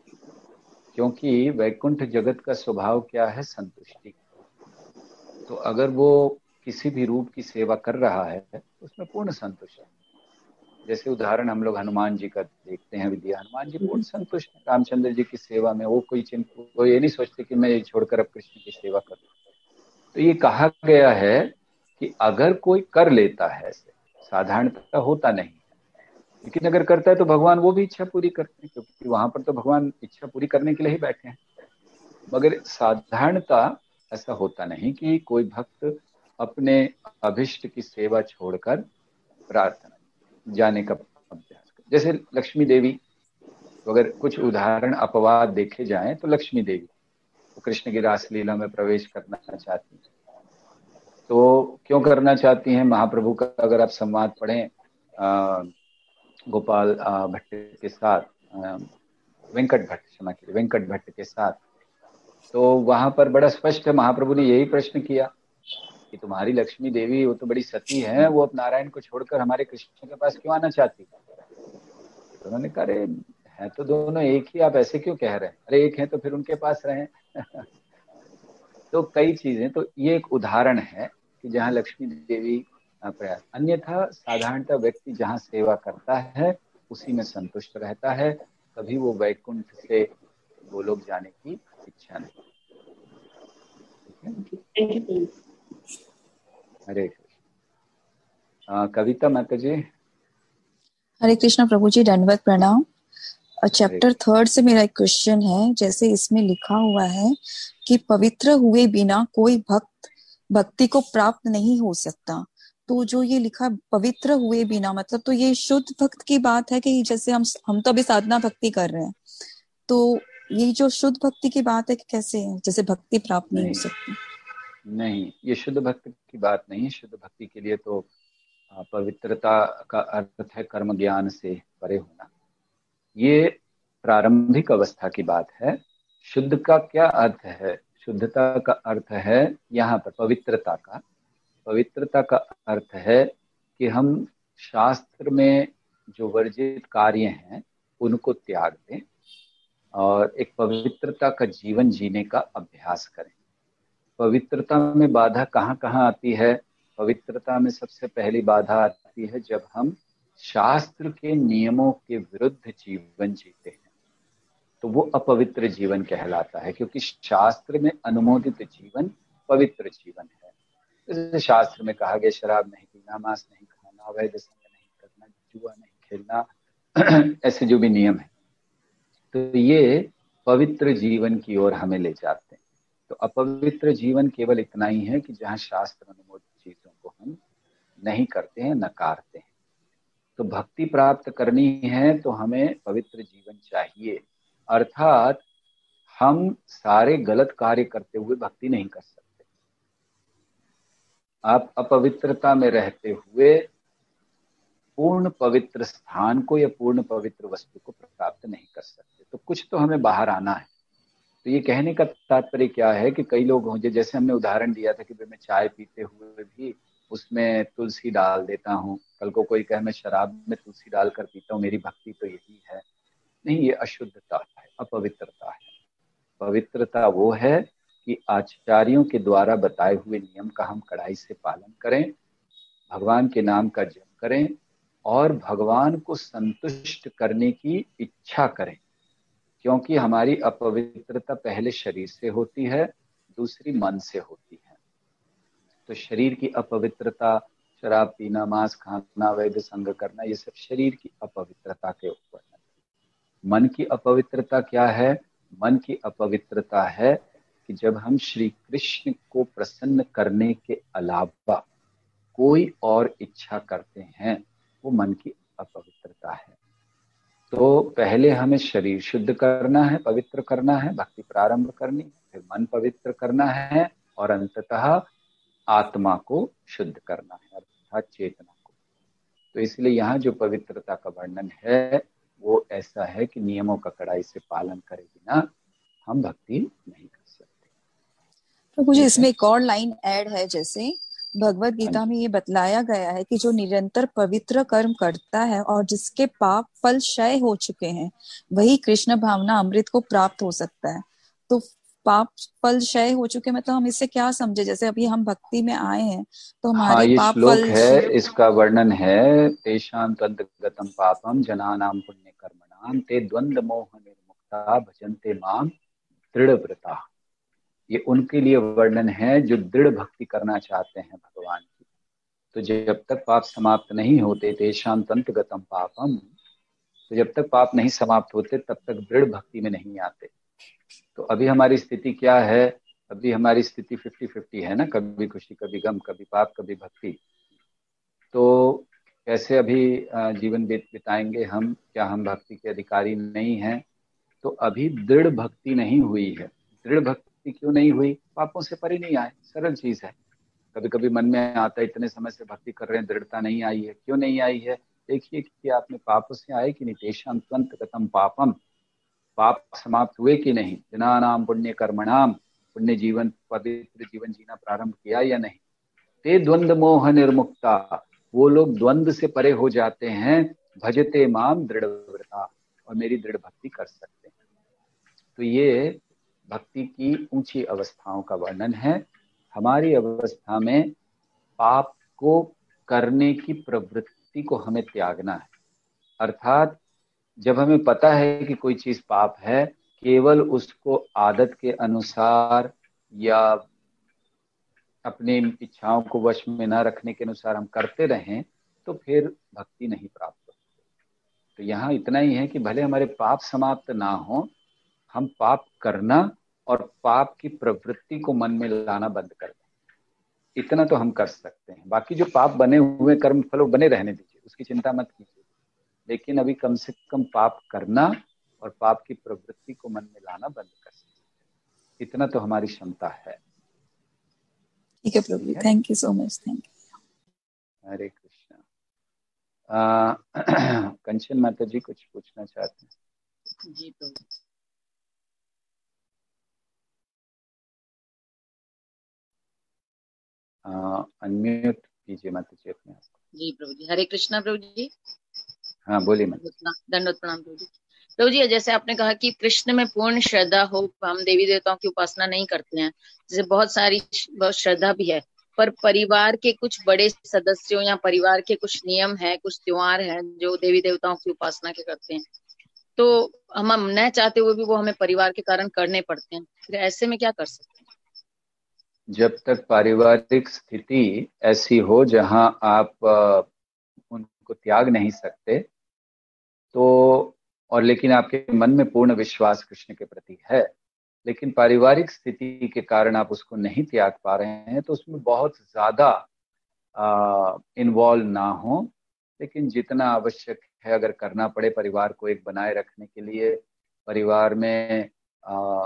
क्योंकि वैकुंठ जगत का स्वभाव क्या है? संतुष्टि। तो अगर वो किसी भी रूप की सेवा कर रहा है उसमें पूर्ण संतुष्ट है। जैसे उदाहरण हम लोग हनुमान जी का देखते हैं, विद्या हनुमान जी पूर्ण संतुष्ट है रामचंद्र जी की सेवा में। वो कोई चिंता, वो ये नहीं सोचते कि मैं ये छोड़कर अब कृष्ण की सेवा करूं। तो ये कहा गया है कि अगर कोई कर लेता है, साधारणतः होता नहीं, लेकिन अगर करता है तो भगवान वो भी इच्छा पूरी करते हैं, क्योंकि वहां पर तो भगवान इच्छा पूरी करने के लिए ही बैठे हैं। मगर साधारणतः ऐसा होता नहीं कि कोई भक्त अपने अभिष्ट की सेवा छोड़कर प्रार्थना जाने का अभ्यास करे। जैसे लक्ष्मी देवी, तो अगर कुछ उदाहरण अपवाद देखे जाएं तो लक्ष्मी देवी तो कृष्ण की रासलीला में प्रवेश करना चाहती हैं। तो क्यों करना चाहती हैं? महाप्रभु का अगर आप संवाद पढ़ें गोपाल भट्ट के साथ, वेंकट भट्ट क्षमा कीजिए वेंकट भट्ट के साथ, तो वहां पर बड़ा स्पष्ट है, महाप्रभु ने यही प्रश्न किया कि तुम्हारी लक्ष्मी देवी वो तो बड़ी सती है, वो अब नारायण को छोड़कर हमारे कृष्ण के पास क्यों आना चाहती? तो उन्होंने कहा, अरे हैं तो दोनों एक ही, आप ऐसे क्यों कह रहे हैं? अरे एक हैं तो फिर उनके पास रहें। तो कई चीजें, तो ये एक उदाहरण है कि जहाँ लक्ष्मी देवी प्रयास, अन्यथा साधारणतः व्यक्ति जहाँ सेवा करता है उसी में संतुष्ट रहता है, कभी वो वैकुंठ से गोलोक जाने की इच्छा नहीं। हरे कृष्ण। कविता माता जी। हरे कृष्ण प्रभु जी, दंडवत प्रणाम। चैप्टर थर्ड से मेरा एक क्वेश्चन है। जैसे इसमें लिखा हुआ है कि पवित्र हुए बिना कोई भक्त भक्ति को प्राप्त नहीं हो सकता, तो जो ये लिखा पवित्र हुए बिना, मतलब तो ये शुद्ध भक्त की बात है कि जैसे हम हम तो अभी साधना भक्ति कर रहे हैं, तो ये जो शुद्ध भक्ति की बात है कि कैसे है, जैसे भक्ति प्राप्त नहीं, नहीं हो सकती? नहीं, ये शुद्ध भक्ति की बात नहीं है। शुद्ध भक्ति के लिए तो पवित्रता का अर्थ है कर्म ज्ञान से परे होना। ये प्रारंभिक अवस्था की बात है। शुद्ध का क्या अर्थ है? शुद्धता का अर्थ है यहाँ पर पवित्रता का। पवित्रता का अर्थ है कि हम शास्त्र में जो वर्जित कार्य हैं उनको त्याग दें और एक पवित्रता का जीवन जीने का अभ्यास करें। पवित्रता में बाधा कहाँ कहाँ आती है? पवित्रता में सबसे पहली बाधा आती है जब हम शास्त्र के नियमों के विरुद्ध जीवन जीते हैं, तो वो अपवित्र जीवन कहलाता है, क्योंकि शास्त्र में अनुमोदित जीवन पवित्र जीवन है। जैसे शास्त्र में कहा गया शराब नहीं पीना, मांस नहीं खाना, अवैध संग नहीं करना, जुआ नहीं खेलना, ऐसे जो भी नियम है, तो ये पवित्र जीवन की ओर हमें ले जाते हैं। तो अपवित्र जीवन केवल इतना ही है कि जहाँ शास्त्र अनुमोदित चीजों को हम नहीं करते हैं, नकारते हैं। तो भक्ति प्राप्त करनी है तो हमें पवित्र जीवन चाहिए, अर्थात हम सारे गलत कार्य करते हुए भक्ति नहीं कर सकते। आप अपवित्रता में रहते हुए पूर्ण पवित्र स्थान को या पूर्ण पवित्र वस्तु को प्राप्त नहीं कर सकते। तो कुछ तो हमें बाहर आना है। तो ये कहने का तात्पर्य क्या है कि कई लोग होंगे, जैसे हमने उदाहरण दिया था कि मैं चाय पीते हुए भी उसमें तुलसी डाल देता हूँ, कल को कोई कहे मैं शराब में तुलसी डालकर पीता हूँ, मेरी भक्ति तो यही है। नहीं, ये अशुद्धता है, अपवित्रता है। पवित्रता वो है कि आचार्यों के द्वारा बताए हुए नियम का हम कड़ाई से पालन करें, भगवान के नाम का जप करें और भगवान को संतुष्ट करने की इच्छा करें, क्योंकि हमारी अपवित्रता पहले शरीर से होती है, दूसरी मन से होती है। तो शरीर की अपवित्रता, शराब पीना, मांस खाना, वैध संग करना, ये सब शरीर की अपवित्रता के ऊपर है। मन की अपवित्रता क्या है? मन की अपवित्रता है कि जब हम श्री कृष्ण को प्रसन्न करने के अलावा कोई और इच्छा करते हैं, वो मन की अपवित्रता है। तो पहले हमें शरीर शुद्ध करना है, पवित्र करना है, भक्ति प्रारंभ करनी, फिर मन पवित्र करना है और अंततः आत्मा को शुद्ध करना है, अर्थात चेतना को। तो इसलिए यहाँ जो पवित्रता का वर्णन है वो ऐसा है कि नियमों का कड़ाई से पालन करे बिना हम भक्ति नहीं कर सकते। तो मुझे इसमें एक और लाइन ऐड है, जैसे भगवत गीता में ये बतलाया गया है कि जो निरंतर पवित्र कर्म करता है और जिसके पाप फल क्षय हो चुके हैं, वही कृष्ण भावना अमृत को प्राप्त हो सकता है। तो पाप फल क्षय हो चुके, मतलब हम इससे क्या समझे? जैसे अभी हम भक्ति में आए हैं तो हमारे हाँ, ये पाप श्लोक फल है, इसका वर्णन है, तेषां तद्गतं पापम जनानां पुण्य कर्मणां ते द्वंद्व मोह निर्मुक्ता भजन्ते माम दृढ़व्रता। ये उनके लिए वर्णन है जो दृढ़ भक्ति करना चाहते हैं भगवान की। तो जब तक पाप समाप्त नहीं होते, तेषां तद्गतं पापम, तो जब तक पाप नहीं समाप्त होते तब तक दृढ़ भक्ति में नहीं आते। तो अभी हमारी स्थिति क्या है? अभी हमारी स्थिति फिफ्टी फिफ्टी है ना, कभी खुशी कभी गम, कभी पाप कभी भक्ति। तो कैसे अभी जीवन बिताएंगे हम? क्या हम भक्ति के अधिकारी नहीं हैं? तो अभी दृढ़ भक्ति नहीं हुई है। दृढ़ भक्ति क्यों नहीं हुई? पापों से परे नहीं आए, सरल चीज है। कभी कभी मन में आता है इतने समय से भक्ति कर रहे हैं, दृढ़ता नहीं आई है। क्यों नहीं आई है? देखिए कि आपने पापों से आए कि नहीं। तेषां त्वन्तगतं पापम, पाप समाप्त हुए कि नहीं। जनानां पुण्य कर्मणाम, पुण्य जीवन, पवित्र जीवन जीना प्रारंभ किया या नहीं। ते द्वंद्व मोह निर्मुक्ता, वो लोग द्वंद्व से परे हो जाते हैं। भजते माम दृढ़व्रता, और मेरी दृढ़ भक्ति कर सकते हैं। तो ये भक्ति की ऊंची अवस्थाओं का वर्णन है। हमारी अवस्था में पाप को करने की प्रवृत्ति को हमें त्यागना है। अर्थात जब हमें पता है कि कोई चीज पाप है, केवल उसको आदत के अनुसार या अपनी इच्छाओं को वश में न रखने के अनुसार हम करते रहें, तो फिर भक्ति नहीं प्राप्त होती। तो यहाँ इतना ही है कि भले हमारे पाप समाप्त ना हो, हम पाप करना और पाप की प्रवृत्ति को मन में लाना बंद कर दें, इतना तो हम कर सकते हैं। बाकी जो पाप बने हुए कर्म फल बने रहने दीजिए, उसकी चिंता मत कीजिए, लेकिन अभी कम से कम पाप करना और पाप की प्रवृत्ति को मन में लाना बंद कर सकते हैं, इतना तो हमारी क्षमता है। ठीक है प्रभु, thank you so much. Thank you. Hare Krishna. Kanchan माता जी कुछ पूछना चाहते हैं? जी प्रभु। अनम्यूट कीजिए माता जी अपने आप को। जी प्रभु जी। हरे कृष्णा प्रभु जी। हाँ बोलिए माता। दंडवत प्रणाम प्रभु जी। प्रभु जी, जैसे आपने कहा कि कृष्ण में पूर्ण श्रद्धा हो, हम देवी देवताओं की उपासना नहीं करते हैं, जैसे बहुत सारी बहुत श्रद्धा भी है, पर परिवार के कुछ बड़े सदस्यों या परिवार के कुछ नियम है, कुछ त्योहार है जो देवी देवताओं की उपासना के करते हैं, तो हम हम न चाहते हुए भी वो हमें परिवार के कारण करने पड़ते हैं, फिर ऐसे में क्या कर सकते हैं? जब तक पारिवारिक स्थिति ऐसी हो जहां आप उनको त्याग नहीं सकते, तो और लेकिन आपके मन में पूर्ण विश्वास कृष्ण के प्रति है, लेकिन पारिवारिक स्थिति के कारण आप उसको नहीं त्याग पा रहे हैं, तो उसमें बहुत ज्यादा इन्वॉल्व ना हो, लेकिन जितना आवश्यक है अगर करना पड़े परिवार को एक बनाए रखने के लिए, परिवार में आ,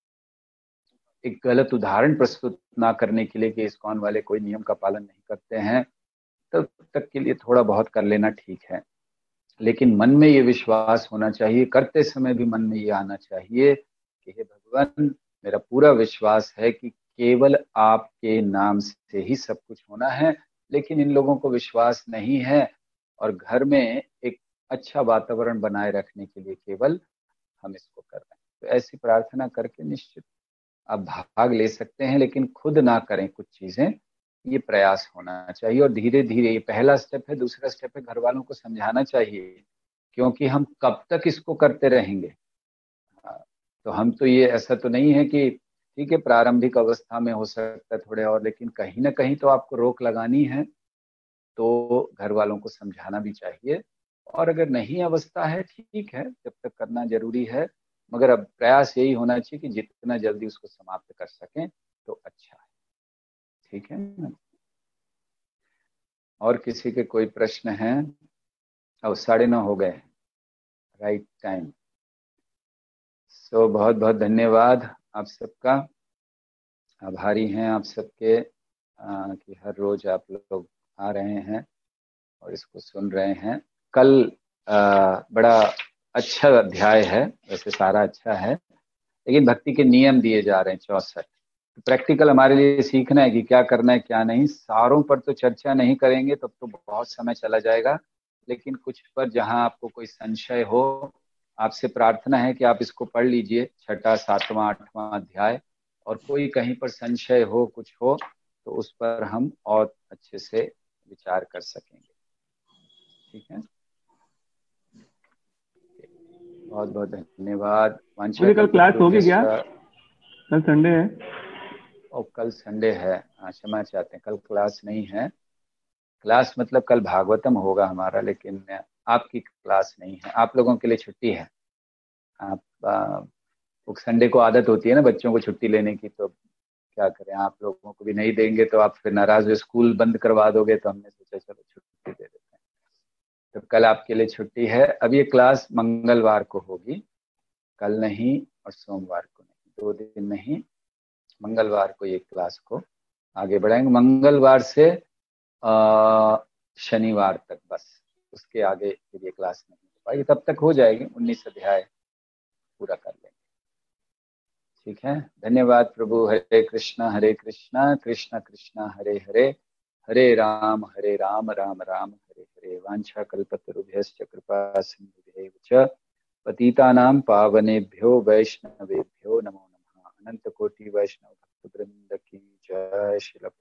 एक गलत उदाहरण प्रस्तुत ना करने के लिए कि इस्कॉन वाले कोई नियम का पालन नहीं करते हैं, तब तक के लिए थोड़ा बहुत कर लेना ठीक है। लेकिन मन में ये विश्वास होना चाहिए, करते समय भी मन में ये आना चाहिए कि हे भगवान, मेरा पूरा विश्वास है कि केवल आपके नाम से ही सब कुछ होना है, लेकिन इन लोगों को विश्वास नहीं है और घर में एक अच्छा वातावरण बनाए रखने के लिए केवल हम इसको कर रहे हैं। तो ऐसी प्रार्थना करके निश्चित आप भाग ले सकते हैं, लेकिन खुद ना करें कुछ चीजें, ये प्रयास होना चाहिए। और धीरे धीरे, ये पहला स्टेप है। दूसरा स्टेप है घर वालों को समझाना चाहिए, क्योंकि हम कब तक इसको करते रहेंगे। तो हम तो ये ऐसा तो नहीं है कि ठीक है प्रारंभिक अवस्था में हो सकता है थोड़े और, लेकिन कहीं ना कहीं तो आपको रोक लगानी है, तो घर वालों को समझाना भी चाहिए। और अगर नहीं अवस्था है, ठीक है, जब तक करना जरूरी है, मगर अब प्रयास यही होना चाहिए कि जितना जल्दी उसको समाप्त कर सकें तो अच्छा है। ठीक है ना? और किसी के कोई प्रश्न हैं? अब साढ़े नौ हो गए, राइट टाइम। सो बहुत बहुत धन्यवाद आप सबका, आभारी हैं आप सबके कि हर रोज आप लोग आ रहे हैं और इसको सुन रहे हैं। कल आ, बड़ा अच्छा अध्याय है, वैसे सारा अच्छा है, लेकिन भक्ति के नियम दिए जा रहे हैं चौसठ। प्रैक्टिकल हमारे लिए सीखना है कि क्या करना है क्या नहीं। सारों पर तो चर्चा नहीं करेंगे, तब तो, तो बहुत समय चला जाएगा, लेकिन कुछ पर जहां आपको कोई संशय हो, आपसे प्रार्थना है कि आप इसको पढ़ लीजिए, छठा सातवां आठवां अध्याय, और कोई कहीं पर संशय हो, कुछ हो, तो उस पर हम और अच्छे से विचार कर सकेंगे। ठीक है, बहुत बहुत धन्यवाद। मुझे कल क्लास होगी क्या? कल संडे है। और कल संडे है, हाँ क्षमा चाहते हैं, कल क्लास नहीं है। क्लास मतलब कल भागवतम होगा हमारा, लेकिन आपकी क्लास नहीं है, आप लोगों के लिए छुट्टी है। आप संडे को आदत होती है ना बच्चों को छुट्टी लेने की, तो क्या करें, आप लोगों को भी नहीं देंगे तो आप फिर नाराज हो, स्कूल बंद करवा दोगे, तो हमने सोचा चलो छुट्टी दे देते हैं। तो कल आपके लिए छुट्टी है। अब ये क्लास मंगलवार को होगी, कल नहीं और सोमवार को नहीं, दो दिन नहीं, मंगलवार को ये क्लास को आगे बढ़ाएंगे। मंगलवार से आ, शनिवार तक, बस उसके आगे फिर ये क्लास नहीं हो पाएगी। तब तक हो जाएगी, उन्नीस अध्याय पूरा कर लेंगे। ठीक है, धन्यवाद प्रभु। हरे कृष्णा हरे कृष्णा कृष्णा कृष्णा हरे हरे, हरे राम हरे राम राम राम हरे हरे। वांछा कल्पतरुभ्यश्च कृपा सिंधुभ्यैव च पतितानां पावनेभ्यो वैष्णवेभ्यो नमो नमः। अनंत कोटि वैष्णव भक्त वृंद की जय। श्रील